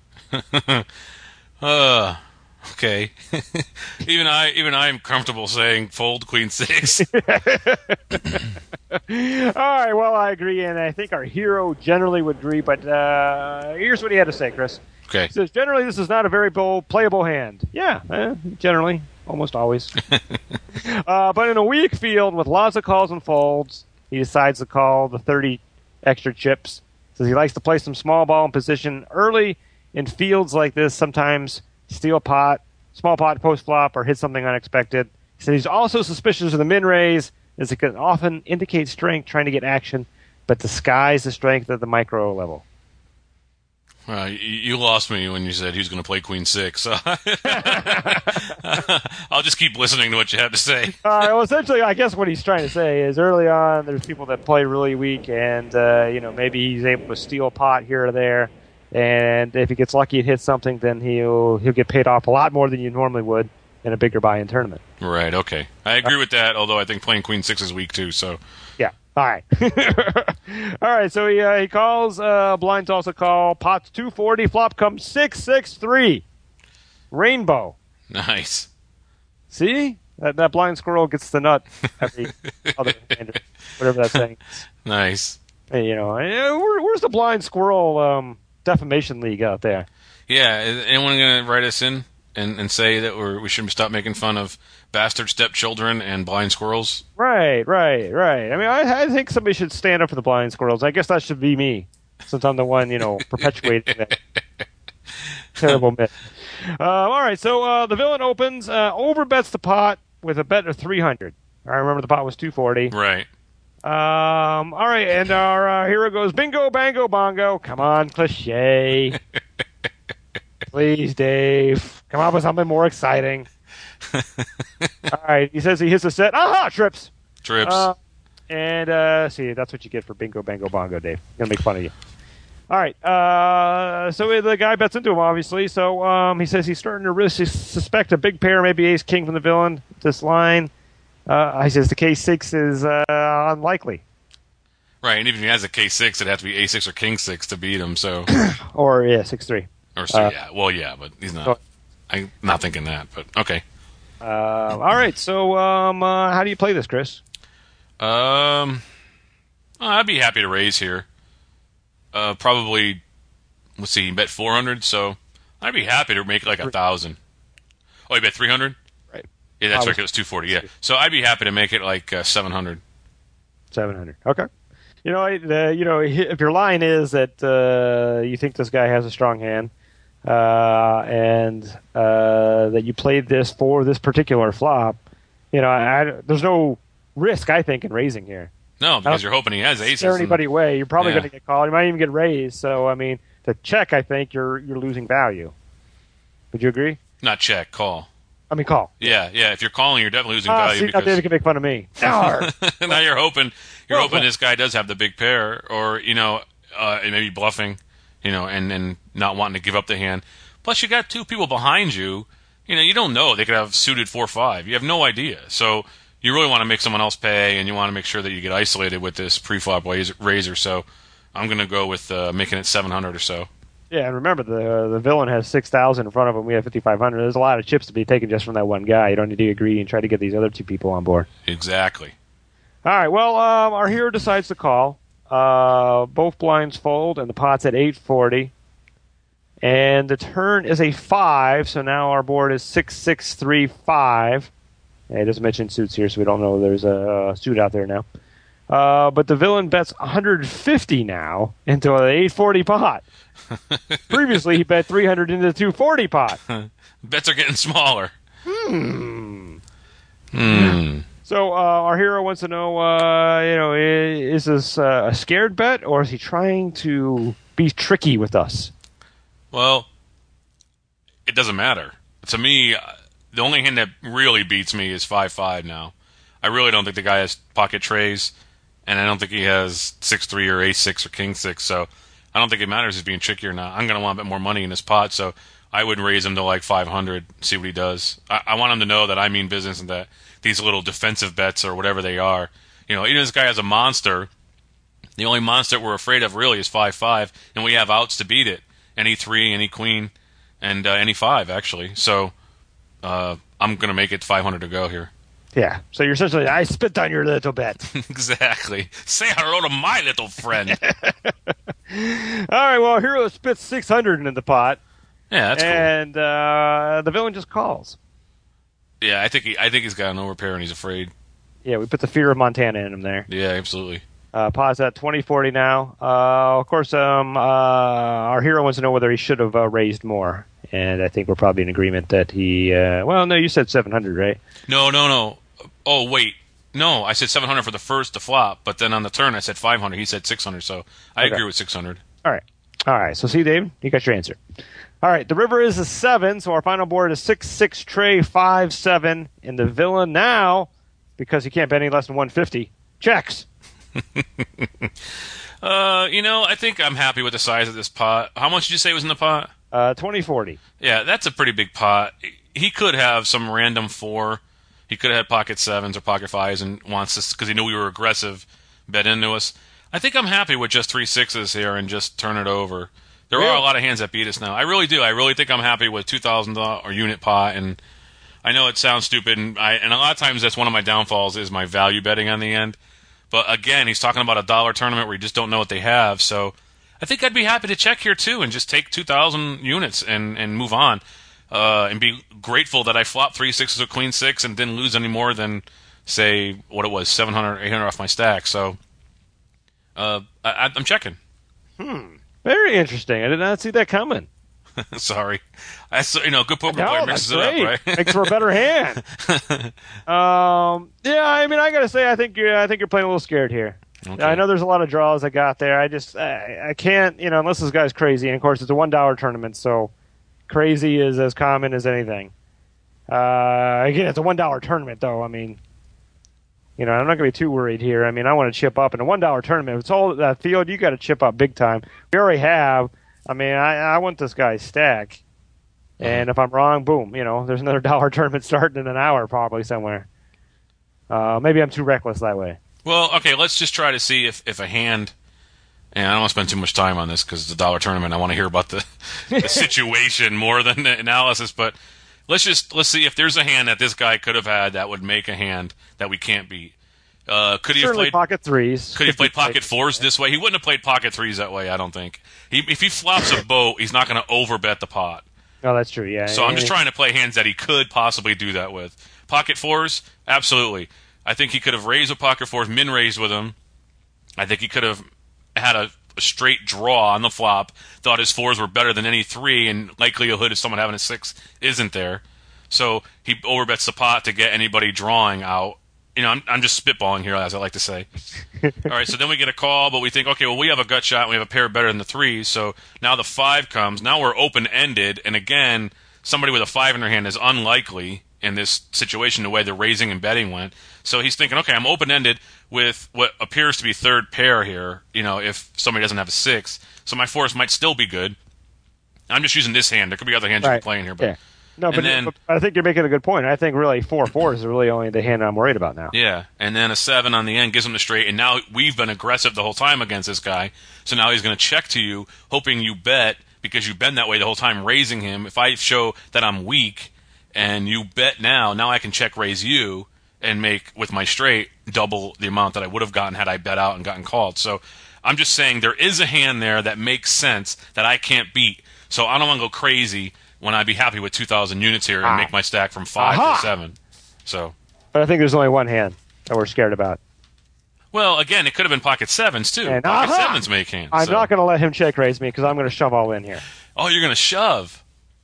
Okay. even I am comfortable saying fold Queen 6. All right, well, I agree, and I think our hero generally would agree, but here's what he had to say, Chris. Okay. He says, generally, this is not a very playable hand. Yeah, generally, almost always. But in a weak field with lots of calls and folds, he decides to call the 30 extra chips. Says he likes to play some small ball in position early in fields like this, sometimes steal a pot, small pot post-flop, or hit something unexpected. He said he's also suspicious of the min-raise, as it can often indicate strength trying to get action, but disguise the strength at the micro level. You lost me when you said he was going to play Queen 6. So I'll just keep listening to what you have to say. Well, essentially, I guess what he's trying to say is early on, there's people that play really weak, and maybe he's able to steal a pot here or there, and if he gets lucky and hits something, then he'll get paid off a lot more than you normally would in a bigger buy-in tournament. Right. Okay. I agree with that. Although I think playing Queen 6 is weak too. So. Yeah. All right. All right. So he calls. Blinds also call. Pot's 240. Flop comes 6-6-3. Rainbow. Nice. See? That blind squirrel gets the nut every other hand, whatever that saying is. Nice. Hey, where's the blind squirrel defamation league out there? Yeah. Is anyone going to write us in and say that we shouldn't stop making fun of bastard stepchildren and blind squirrels? Right. I mean, I think somebody should stand up for the blind squirrels. I guess that should be me, since I'm the one, perpetuating that terrible myth. All right, so the villain opens, overbets the pot with a bet of 300. I remember the pot was 240. Right. All right, and our hero goes bingo, bango, bongo. Come on, cliche. Please, Dave. Come up with something more exciting. All right, he says he hits a set. Aha, trips. And see, that's what you get for bingo, bango, bongo, Dave. I'm going to make fun of you. All right, so the guy bets into him, obviously. So he says he's starting to suspect a big pair, maybe ace-king from the villain. This line, he says the K6 is unlikely. Right, and even if he has a K6, it'd have to be A6 or King 6 to beat him. So, or 6-3. Or so, but he's not. I'm not thinking that, but okay. All right, so how do you play this, Chris? I'd be happy to raise here. Probably, let's see, he bet 400, so I'd be happy to make it like 1,000. Oh, you bet 300? Right. Yeah, that's right, it was 240, yeah. So I'd be happy to make it like 700. 700, okay. If your line is that you think this guy has a strong hand, and that you played this for this particular flop, there's no risk, I think, in raising here. No, because you're hoping he has aces. Scare anybody away. You're probably going to get called. You might even get raised. So, I mean, to check, I think you're losing value. Would you agree? Not check, call. I mean, call. Yeah. If you're calling, you're definitely losing value. See, now David can make fun of me. Now you're hoping this guy does have the big pair, or and maybe bluffing, and not wanting to give up the hand. Plus, you got two people behind you. You don't know. They could have suited 4-5. You have no idea. So you really want to make someone else pay, and you want to make sure that you get isolated with this pre-flop raiser. So I'm going to go with making it 700 or so. Yeah, and remember, the villain has 6,000 in front of him. We have 5,500. There's a lot of chips to be taken just from that one guy. You don't need to agree and try to get these other two people on board. Exactly. All right, well, our hero decides to call. Both blinds fold, and the pot's at 840. And the turn is a 5, so now our board is 6-6-3-5. It doesn't mention suits here, so we don't know there's a suit out there now. But the villain bets 150 now into an 840 pot. Previously, he bet 300 into the 240 pot. Bets are getting smaller. So our hero wants to know, is this a scared bet, or is he trying to be tricky with us? Well, it doesn't matter. To me, the only hand that really beats me is 5-5 now. I really don't think the guy has pocket trays, and I don't think he has 6-3 or Ace-6 or King-6, so I don't think it matters if he's being tricky or not. I'm going to want a bit more money in this pot, so I would raise him to like 500, see what he does. I want him to know that I mean business and that these little defensive bets or whatever they are, even this guy has a monster. The only monster we're afraid of really is 5-5, and we have outs to beat it. Any 3, any queen, and any 5, actually. So I'm going to make it 500 to go here. Yeah. So you're essentially, I spit on your little bet. Exactly. Say hello to my little friend. All right. Well, hero spits 600 into the pot. Yeah, that's cool. And the villain just calls. Yeah, I think he's got an overpair and he's afraid. Yeah, we put the fear of Montana in him there. Yeah, absolutely. Pot's at 20-40 now. Of course, our hero wants to know whether he should have raised more. And I think we're probably in agreement that he... well, no, you said 700, right? No. Oh, wait. No, I said 700 for the flop, but then on the turn I said 500. He said 600, so I agree with 600. All right. All right, so see, Dave, you got your answer. All right, the river is a 7, so our final board is 6-6 Trey 5-7, and the villain now, because he can't bet any less than 150, checks. I think I'm happy with the size of this pot. How much did you say was in the pot? 20-40. Yeah, that's a pretty big pot. He could have some random 4. He could have had pocket 7s or pocket 5s and wants us, because he knew we were aggressive, bet into us. I think I'm happy with just 3 6s here and just turn it over. There are a lot of hands that beat us now. I really do. I really think I'm happy with $2,000 or unit pot, and I know it sounds stupid, and a lot of times that's one of my downfalls is my value betting on the end. But again, he's talking about a dollar tournament where you just don't know what they have. So I think I'd be happy to check here too and just take 2,000 units and move on, and be grateful that I flopped 3 6s or queen 6 and didn't lose any more than, say, what it was, 700, 800 off my stack. So I'm checking. Very interesting. I did not see that coming. Sorry. Good poker player mixes it up, right? Makes for a better hand. I got to say, I think you're playing a little scared here. Okay. I know there's a lot of draws I got there. I can't, unless this guy's crazy. And of course, it's a $1 tournament, so crazy is as common as anything. Again, it's a $1 tournament, though. I mean, I'm not going to be too worried here. I mean, I want to chip up in a $1 tournament. It's all that field. You got to chip up big time. We already have. I mean, I want this guy's stack. And if I'm wrong, boom, there's another $1 tournament starting in an hour probably somewhere. Maybe I'm too reckless that way. Well, okay, let's just try to see if a hand, and I don't want to spend too much time on this because it's a $1 tournament. I want to hear about the situation more than the analysis, but let's see if there's a hand that this guy could have had that would make a hand that we can't beat. Could he have played pocket 3s? Could he have played pocket 4s this way? He wouldn't have played pocket 3s that way, I don't think. If he flops a boat, he's not going to overbet the pot. Oh, that's true, yeah. So I'm just trying to play hands that he could possibly do that with. Pocket 4s? Absolutely. I think he could have raised with pocket 4s, min-raised with them. I think he could have had a straight draw on the flop, thought his 4s were better than any 3, and likelihood of someone having a 6 isn't there. So he overbets the pot to get anybody drawing out. I'm just spitballing here, as I like to say. All right, so then we get a call, but we think, okay, well, we have a gut shot, and we have a pair better than the 3s, so now the 5 comes. Now we're open-ended, and again, somebody with a 5 in their hand is unlikely in this situation, the way the raising and betting went. So he's thinking, okay, I'm open-ended with what appears to be third pair here, if somebody doesn't have a 6. So my 4s might still be good. I'm just using this hand. There could be other hands you can play in here, but... Yeah. No, but I think you're making a good point. I think really 4-4 is really only the hand I'm worried about now. Yeah, and then a 7 on the end gives him the straight, and now we've been aggressive the whole time against this guy, so now he's going to check to you, hoping you bet, because you've been that way the whole time, raising him. If I show that I'm weak, and you bet now I can check raise you, and make, with my straight, double the amount that I would have gotten had I bet out and gotten called. So I'm just saying there is a hand there that makes sense that I can't beat, so I don't want to go crazy when I'd be happy with 2,000 units here and make my stack from 5 to 7. So, but I think there's only one hand that we're scared about. Well, again, it could have been pocket 7s, too. And pocket 7s make hands. I'm not going to let him check raise me because I'm going to shove all in here. Oh, you're going to shove?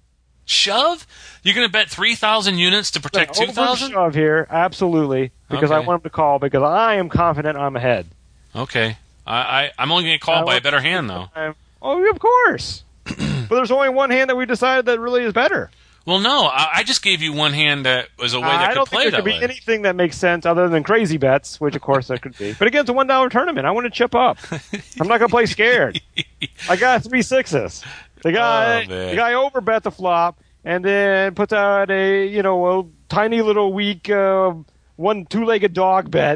Shove? You're going to bet 3,000 units to protect 2,000? Shove here, absolutely, because I want him to call because I am confident I'm ahead. Okay. I'm only going to get called by a better hand, though. Of course. But there's only one hand that we decided that really is better. Well, no, I just gave you one hand that was a way that could play that way. I don't think there could be anything that makes sense other than crazy bets, which of course that could be. But again, it's a $1 tournament. I want to chip up. I'm not going to play scared. I got 3 6s. The guy overbet the flop and then puts out a tiny little weak one two-legged dog bet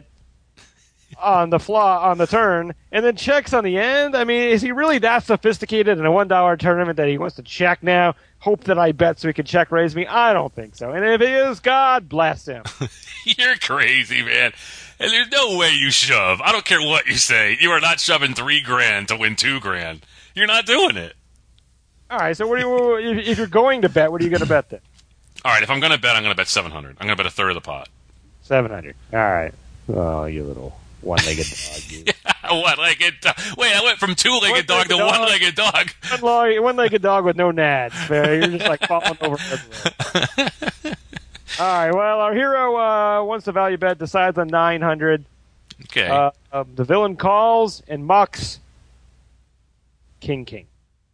on the turn, and then checks on the end. I mean, is he really that sophisticated in a $1 tournament that he wants to check now, hope that I bet so he can check raise me? I don't think so. And if he is, God bless him. You're crazy, man. And there's no way you shove. I don't care what you say. You are not shoving $3,000 to win $2,000. You're not doing it. All right, so if you're going to bet, what are you going to bet then? All right, if I'm going to bet, I'm going to bet 700. I'm going to bet a third of the pot. 700. All right. Oh, you little one-legged dog. One-legged dog. Wait, I went from two-legged dog to one-legged dog. One-legged dog with no nads. Man. You're just like falling over everywhere. All right, well, our hero wants to value bet, decides on 900. Okay. The villain calls and mucks King.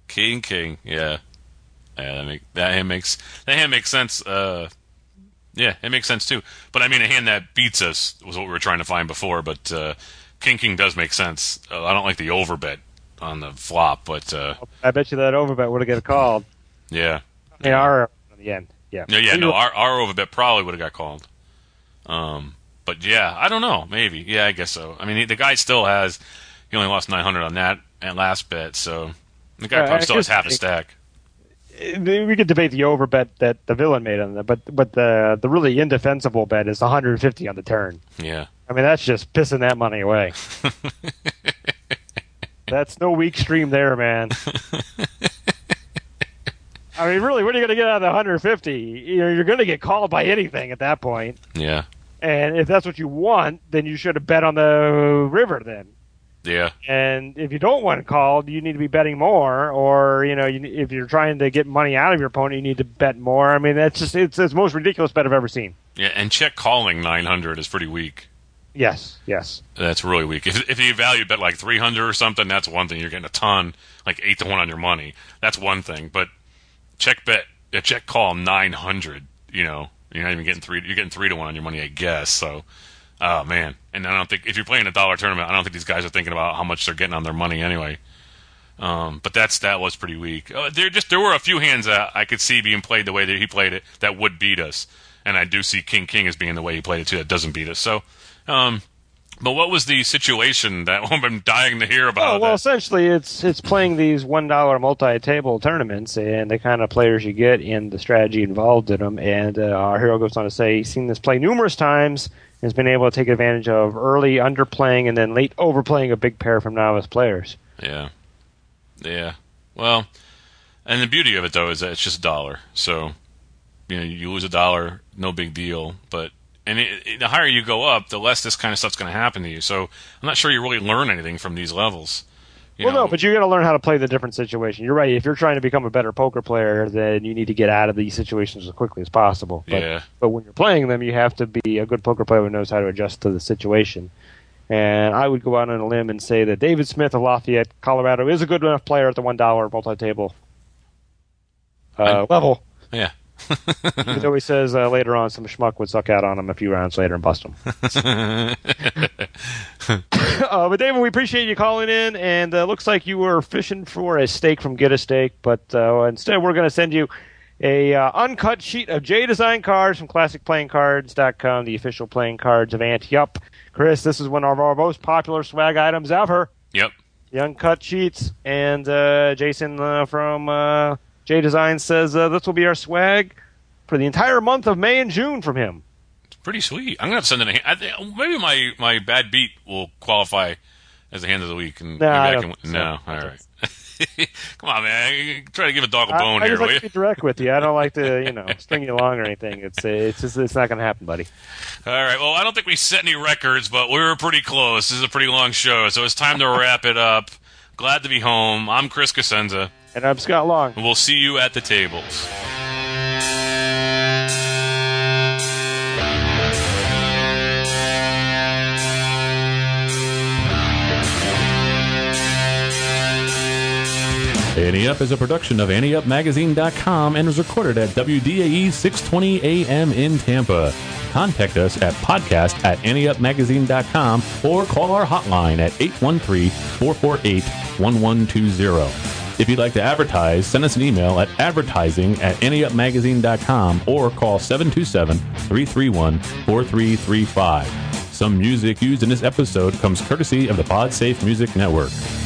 King. Yeah. Yeah, that hand makes sense. Yeah, it makes sense too. But I mean, a hand that beats us was what we were trying to find before. But King does make sense. I don't like the overbet on the flop, but I bet you that overbet would have got called. Yeah. In our in the end. Yeah. No, our overbet probably would have got called. But yeah, I don't know. Maybe. Yeah, I guess so. I mean, the guy still has. He only lost 900 on that and last bet, so the guy probably still has half a stack. We could debate the overbet that the villain made on that, but the really indefensible bet is 150 on the turn. Yeah. I mean, that's just pissing that money away. That's no weak stream there, man. I mean, really, what are you going to get out of the 150? You're going to get called by anything at that point. Yeah. And if that's what you want, then you should have bet on the river then. Yeah. And if you don't want it called, you need to be betting more. Or, if you're trying to get money out of your opponent, you need to bet more. I mean, that's just it's the most ridiculous bet I've ever seen. Yeah, and check calling 900 is pretty weak. Yes. That's really weak. If you value bet like 300 or something, that's one thing. You're getting a ton, like 8-1 on your money. That's one thing. But check call 900, you're not even getting 3. You're getting 3-1 on your money, I guess. So, oh man. And I don't think if you're playing a dollar tournament, I don't think these guys are thinking about how much they're getting on their money anyway. But that was pretty weak. There were a few hands that I could see being played the way that he played it that would beat us, and I do see King as being the way he played it too that doesn't beat us. So, but what was the situation that I've been dying to hear about? Well, essentially, it's playing these $1 multi-table tournaments and the kind of players you get and the strategy involved in them. And our hero goes on to say he's seen this play numerous times and has been able to take advantage of early underplaying and then late overplaying a big pair from novice players. Yeah. Well, and the beauty of it though is that it's just $1. So, you lose $1, no big deal. But the higher you go up, the less this kind of stuff's going to happen to you. So I'm not sure you really learn anything from these levels. No, but you got to learn how to play the different situation. You're right. If you're trying to become a better poker player, then you need to get out of these situations as quickly as possible. But when you're playing them, you have to be a good poker player who knows how to adjust to the situation. And I would go out on a limb and say that David Smith of Lafayette, Colorado, is a good enough player at the $1 multi-table level. Yeah. Even though he says later on some schmuck would suck out on him a few rounds later and bust him. But David, we appreciate you calling in, and looks like you were fishing for a steak from Get a Steak, but instead we're going to send you a uncut sheet of J Design cards from ClassicPlayingCards.com, the official playing cards of Ante Up. Chris, this is one of our most popular swag items ever. Yep. The uncut sheets, and Jason from J Design says this will be our swag for the entire month of May and June from him. It's pretty sweet. I'm going to send it maybe my bad beat will qualify as the hand of the week. And all right. Come on, man. Try to give a dog a bone I here, just like to be direct with you. I don't like to, string you along or anything. It's not going to happen, buddy. All right. Well, I don't think we set any records, but we were pretty close. This is a pretty long show, so it's time to wrap it up. Glad to be home. I'm Chris Cosenza. And I'm Scott Long. We'll see you at the tables. Ante Up is a production of AnteUpMagazine.com and was recorded at WDAE 620 AM in Tampa. Contact us at podcast@AnteUpMagazine.com or call our hotline at 813-448-1120. If you'd like to advertise, send us an email at advertising@AnteUpMagazine.com or call 727-331-4335. Some music used in this episode comes courtesy of the PodSafe Music Network.